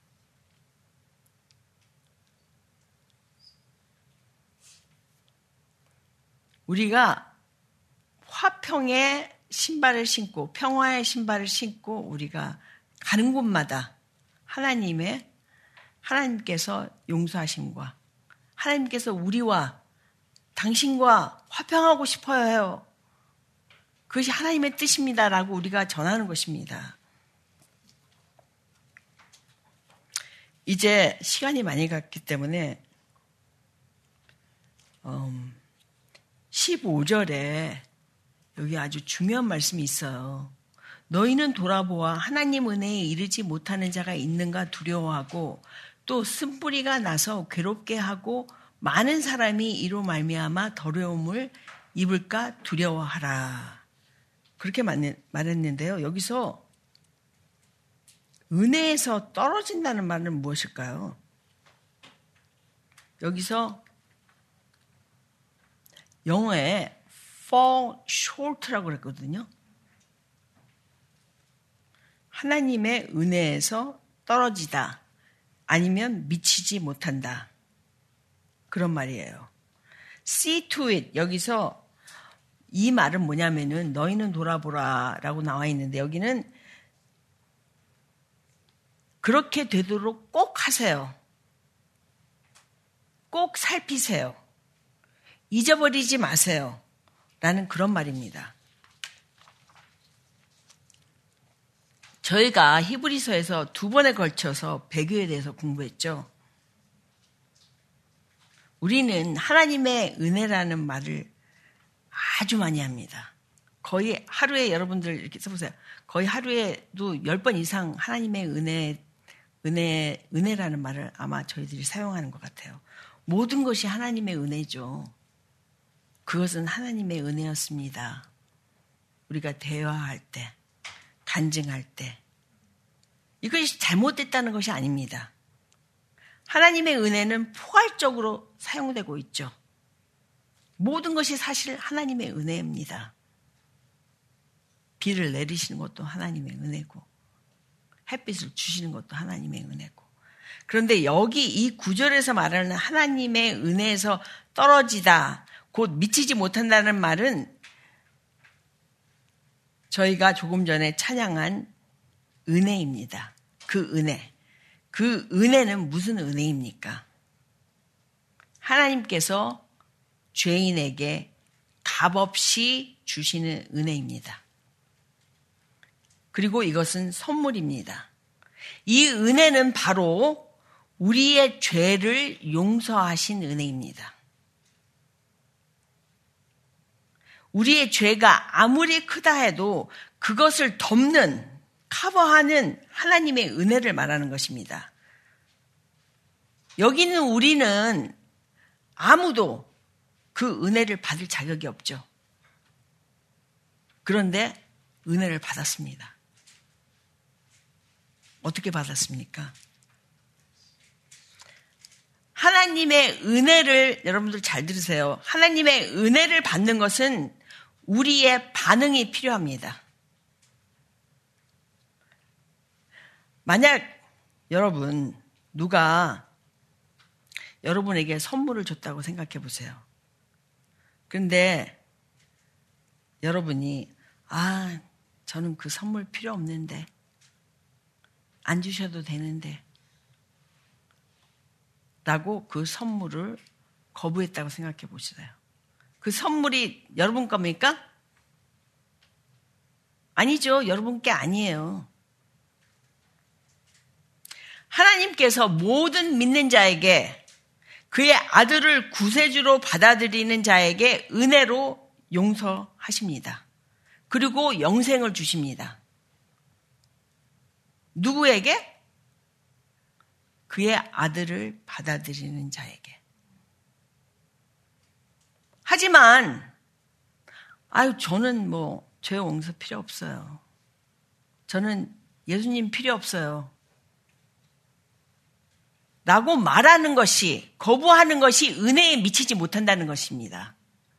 우리가 화평의 신발을 신고 평화의 신발을 신고 우리가 가는 곳마다 하나님의 하나님께서 용서하심과 하나님께서 우리와 당신과 화평하고 싶어요 해요. 그것이 하나님의 뜻입니다라고 우리가 전하는 것입니다. 이제 시간이 많이 갔기 때문에 음, 십오 절에 여기 아주 중요한 말씀이 있어요. 너희는 돌아보아 하나님 은혜에 이르지 못하는 자가 있는가 두려워하고 또 쓴뿌리가 나서 괴롭게 하고 많은 사람이 이로 말미암아 더러움을 입을까 두려워하라. 그렇게 말했는데요. 여기서 은혜에서 떨어진다는 말은 무엇일까요? 여기서 영어에 fall short라고 그랬거든요. 하나님의 은혜에서 떨어지다 아니면 미치지 못한다. 그런 말이에요. see to it 여기서 이 말은 뭐냐면은 너희는 돌아보라 라고 나와 있는데 여기는 그렇게 되도록 꼭 하세요. 꼭 살피세요. 잊어버리지 마세요. 라는 그런 말입니다. 저희가 히브리서에서 두 번에 걸쳐서 배교에 대해서 공부했죠. 우리는 하나님의 은혜라는 말을 아주 많이 합니다. 거의 하루에 여러분들 이렇게 써보세요. 거의 하루에도 열 번 이상 하나님의 은혜, 은혜, 은혜라는 말을 아마 저희들이 사용하는 것 같아요. 모든 것이 하나님의 은혜죠. 그것은 하나님의 은혜였습니다. 우리가 대화할 때, 간증할 때. 이것이 잘못됐다는 것이 아닙니다. 하나님의 은혜는 포괄적으로 사용되고 있죠. 모든 것이 사실 하나님의 은혜입니다. 비를 내리시는 것도 하나님의 은혜고 햇빛을 주시는 것도 하나님의 은혜고 그런데 여기 이 구절에서 말하는 하나님의 은혜에서 떨어지다 곧 미치지 못한다는 말은 저희가 조금 전에 찬양한 은혜입니다. 그 은혜. 그 은혜는 무슨 은혜입니까? 하나님께서 죄인에게 값없이 주시는 은혜입니다. 그리고 이것은 선물입니다. 이 은혜는 바로 우리의 죄를 용서하신 은혜입니다. 우리의 죄가 아무리 크다 해도 그것을 덮는, 커버하는 하나님의 은혜를 말하는 것입니다. 여기는 우리는 아무도 그 은혜를 받을 자격이 없죠. 그런데 은혜를 받았습니다. 어떻게 받았습니까? 하나님의 은혜를 여러분들 잘 들으세요. 하나님의 은혜를 받는 것은 우리의 반응이 필요합니다. 만약 여러분 누가 여러분에게 선물을 줬다고 생각해 보세요. 그런데 여러분이 아 저는 그 선물 필요 없는데 안 주셔도 되는데 라고 그 선물을 거부했다고 생각해 보시세요. 그 선물이 여러분 겁니까? 아니죠. 여러분 게 아니에요. 하나님께서 모든 믿는 자에게 그의 아들을 구세주로 받아들이는 자에게 은혜로 용서하십니다. 그리고 영생을 주십니다. 누구에게? 그의 아들을 받아들이는 자에게. 하지만 아유 저는 뭐 죄 용서 필요 없어요. 저는 예수님 필요 없어요. 라고 말하는 것이, 거부하는 것이 은혜에 미치지 못한다는 것입니다.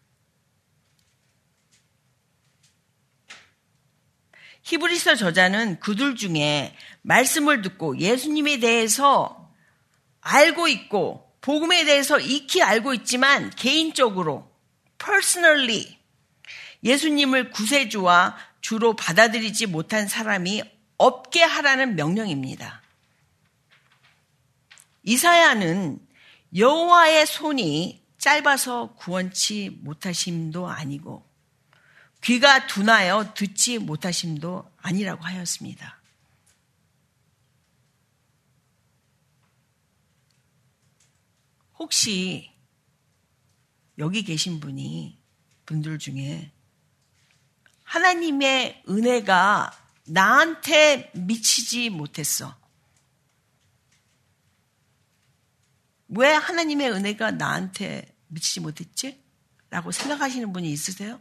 히브리서 저자는 그들 중에 말씀을 듣고 예수님에 대해서 알고 있고 복음에 대해서 익히 알고 있지만 개인적으로 personally 예수님을 구세주와 주로 받아들이지 못한 사람이 없게 하라는 명령입니다. 이사야는 여호와의 손이 짧아서 구원치 못하심도 아니고 귀가 둔하여 듣지 못하심도 아니라고 하였습니다. 혹시 여기 계신 분이 분들 중에 하나님의 은혜가 나한테 미치지 못했어. 왜 하나님의 은혜가 나한테 미치지 못했지? 라고 생각하시는 분이 있으세요?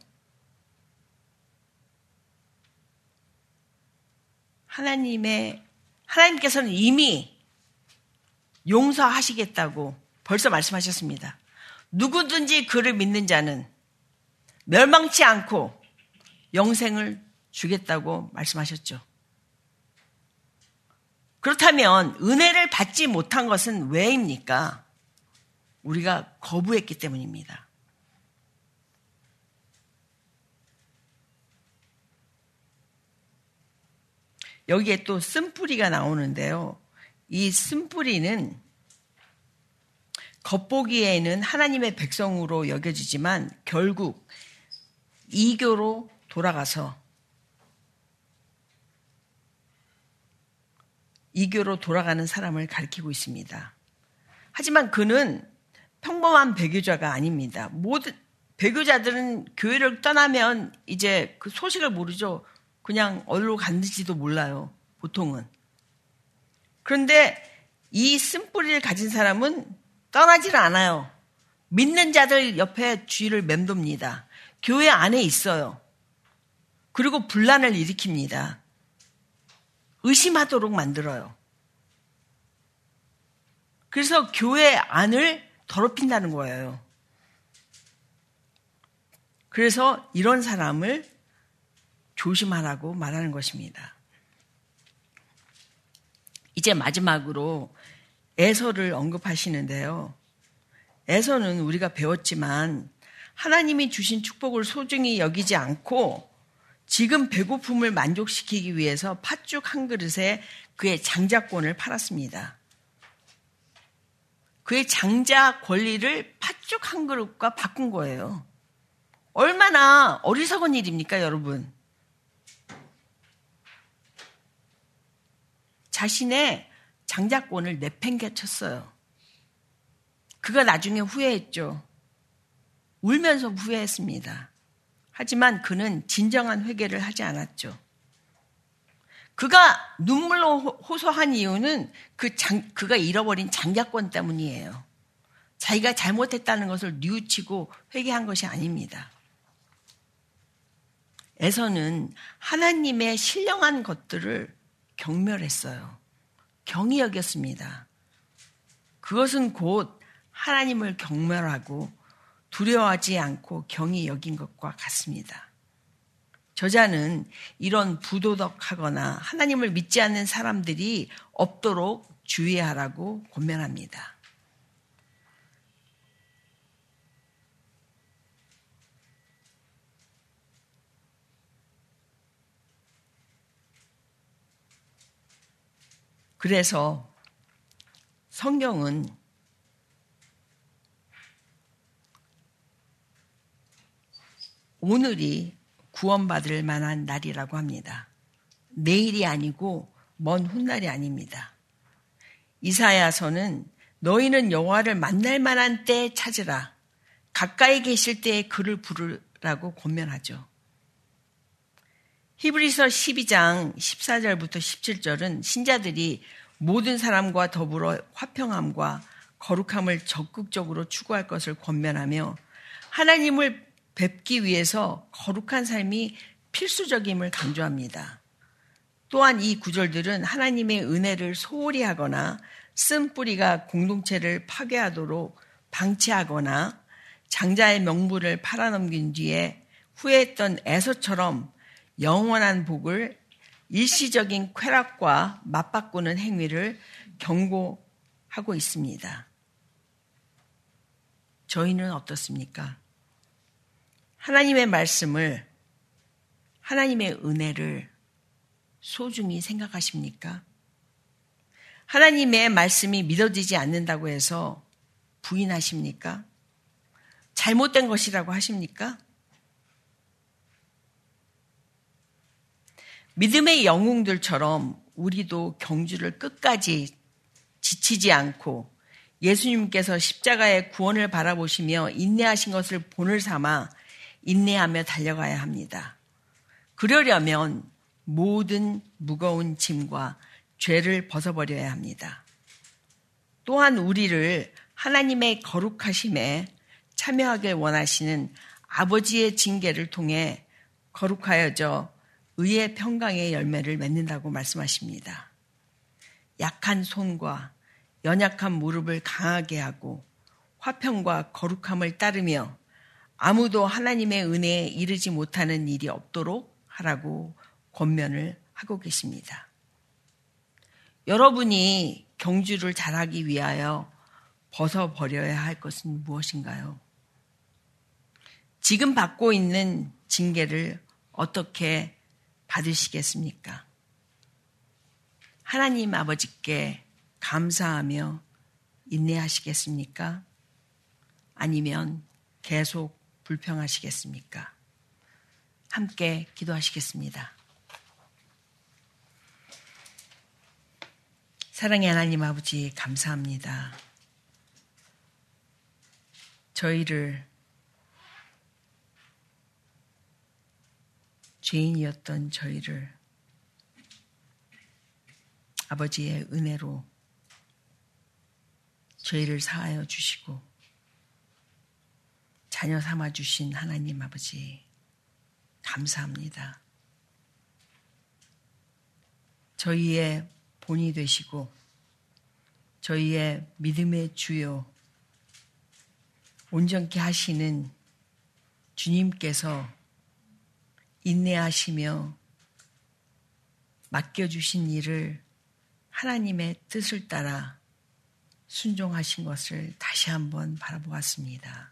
하나님의, 하나님께서는 이미 용서하시겠다고 벌써 말씀하셨습니다. 누구든지 그를 믿는 자는 멸망치 않고 영생을 주겠다고 말씀하셨죠. 그렇다면 은혜를 받지 못한 것은 왜입니까? 우리가 거부했기 때문입니다. 여기에 또 쓴뿌리가 나오는데요. 이 쓴뿌리는 겉보기에는 하나님의 백성으로 여겨지지만 결국 이교로 돌아가서 이교로 돌아가는 사람을 가리키고 있습니다. 하지만 그는 평범한 배교자가 아닙니다. 모든 배교자들은 교회를 떠나면 이제 그 소식을 모르죠. 그냥 어디로 갔는지도 몰라요. 보통은. 그런데 이 쓴뿌리를 가진 사람은 떠나질 않아요. 믿는 자들 옆에 주위를 맴돕니다. 교회 안에 있어요. 그리고 분란을 일으킵니다. 의심하도록 만들어요. 그래서 교회 안을 더럽힌다는 거예요. 그래서 이런 사람을 조심하라고 말하는 것입니다. 이제 마지막으로 에서를 언급하시는데요. 에서는 우리가 배웠지만 하나님이 주신 축복을 소중히 여기지 않고 지금 배고픔을 만족시키기 위해서 팥죽 한 그릇에 그의 장자권을 팔았습니다. 그의 장자 권리를 팥죽 한 그릇과 바꾼 거예요. 얼마나 어리석은 일입니까, 여러분? 자신의 장자권을 내팽개쳤어요. 그가 나중에 후회했죠. 울면서 후회했습니다. 하지만 그는 진정한 회개를 하지 않았죠. 그가 눈물로 호소한 이유는 그 장, 그가 잃어버린 장자권 때문이에요. 자기가 잘못했다는 것을 뉘우치고 회개한 것이 아닙니다. 에서는 하나님의 신령한 것들을 경멸했어요. 경히 여겼습니다. 그것은 곧 하나님을 경멸하고 두려워하지 않고 경히 여긴 것과 같습니다. 저자는 이런 부도덕하거나 하나님을 믿지 않는 사람들이 없도록 주의하라고 권면합니다. 그래서 성경은 오늘이 구원받을 만한 날이라고 합니다. 내일이 아니고 먼 훗날이 아닙니다. 이사야서는 너희는 여호와를 만날 만한 때에 찾으라. 가까이 계실 때에 그를 부르라고 권면하죠. 히브리서 십이 장 십사 절부터 십칠 절은 신자들이 모든 사람과 더불어 화평함과 거룩함을 적극적으로 추구할 것을 권면하며 하나님을 뵙기 위해서 거룩한 삶이 필수적임을 강조합니다. 또한 이 구절들은 하나님의 은혜를 소홀히 하거나 쓴 뿌리가 공동체를 파괴하도록 방치하거나 장자의 명분을 팔아넘긴 뒤에 후회했던 에서처럼 영원한 복을 일시적인 쾌락과 맞바꾸는 행위를 경고하고 있습니다. 저희는 어떻습니까? 하나님의 말씀을, 하나님의 은혜를 소중히 생각하십니까? 하나님의 말씀이 믿어지지 않는다고 해서 부인하십니까? 잘못된 것이라고 하십니까? 믿음의 영웅들처럼 우리도 경주를 끝까지 지치지 않고 예수님께서 십자가의 구원을 바라보시며 인내하신 것을 본을 삼아 인내하며 달려가야 합니다. 그러려면 모든 무거운 짐과 죄를 벗어버려야 합니다. 또한 우리를 하나님의 거룩하심에 참여하길 원하시는 아버지의 징계를 통해 거룩하여져 의의 평강의 열매를 맺는다고 말씀하십니다. 약한 손과 연약한 무릎을 강하게 하고 화평과 거룩함을 따르며 아무도 하나님의 은혜에 이르지 못하는 일이 없도록 하라고 권면을 하고 계십니다. 여러분이 경주를 잘하기 위하여 벗어버려야 할 것은 무엇인가요? 지금 받고 있는 징계를 어떻게 받으시겠습니까? 하나님 아버지께 감사하며 인내하시겠습니까? 아니면 계속 불평하시겠습니까? 함께 기도하시겠습니다. 사랑의 하나님 아버지 감사합니다. 저희를 죄인이었던 저희를 아버지의 은혜로 저희를 사하여 주시고 자녀 삼아 주신 하나님 아버지 감사합니다. 저희의 본이 되시고 저희의 믿음의 주요 온전케 하시는 주님께서 인내하시며 맡겨주신 일을 하나님의 뜻을 따라 순종하신 것을 다시 한번 바라보았습니다.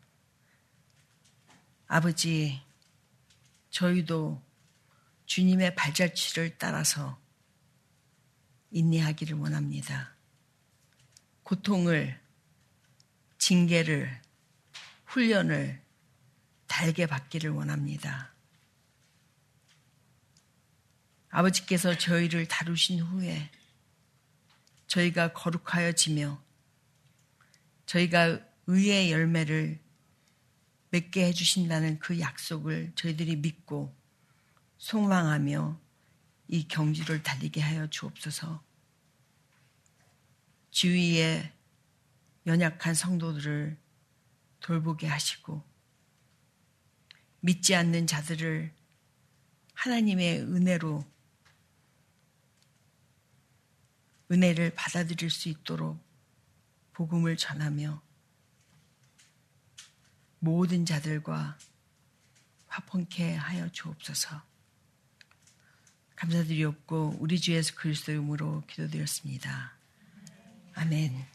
아버지, 저희도 주님의 발자취를 따라서 인내하기를 원합니다. 고통을, 징계를, 훈련을 달게 받기를 원합니다. 아버지께서 저희를 다루신 후에 저희가 거룩하여지며 저희가 의의 열매를 맺게 해주신다는 그 약속을 저희들이 믿고 소망하며 이 경주를 달리게 하여 주옵소서. 주위의 연약한 성도들을 돌보게 하시고 믿지 않는 자들을 하나님의 은혜로 은혜를 받아들일 수 있도록 복음을 전하며 모든 자들과 화평케 하여 주옵소서. 감사드리옵고 우리 주 예수 그리스도의 이름으로 기도드렸습니다. 아멘.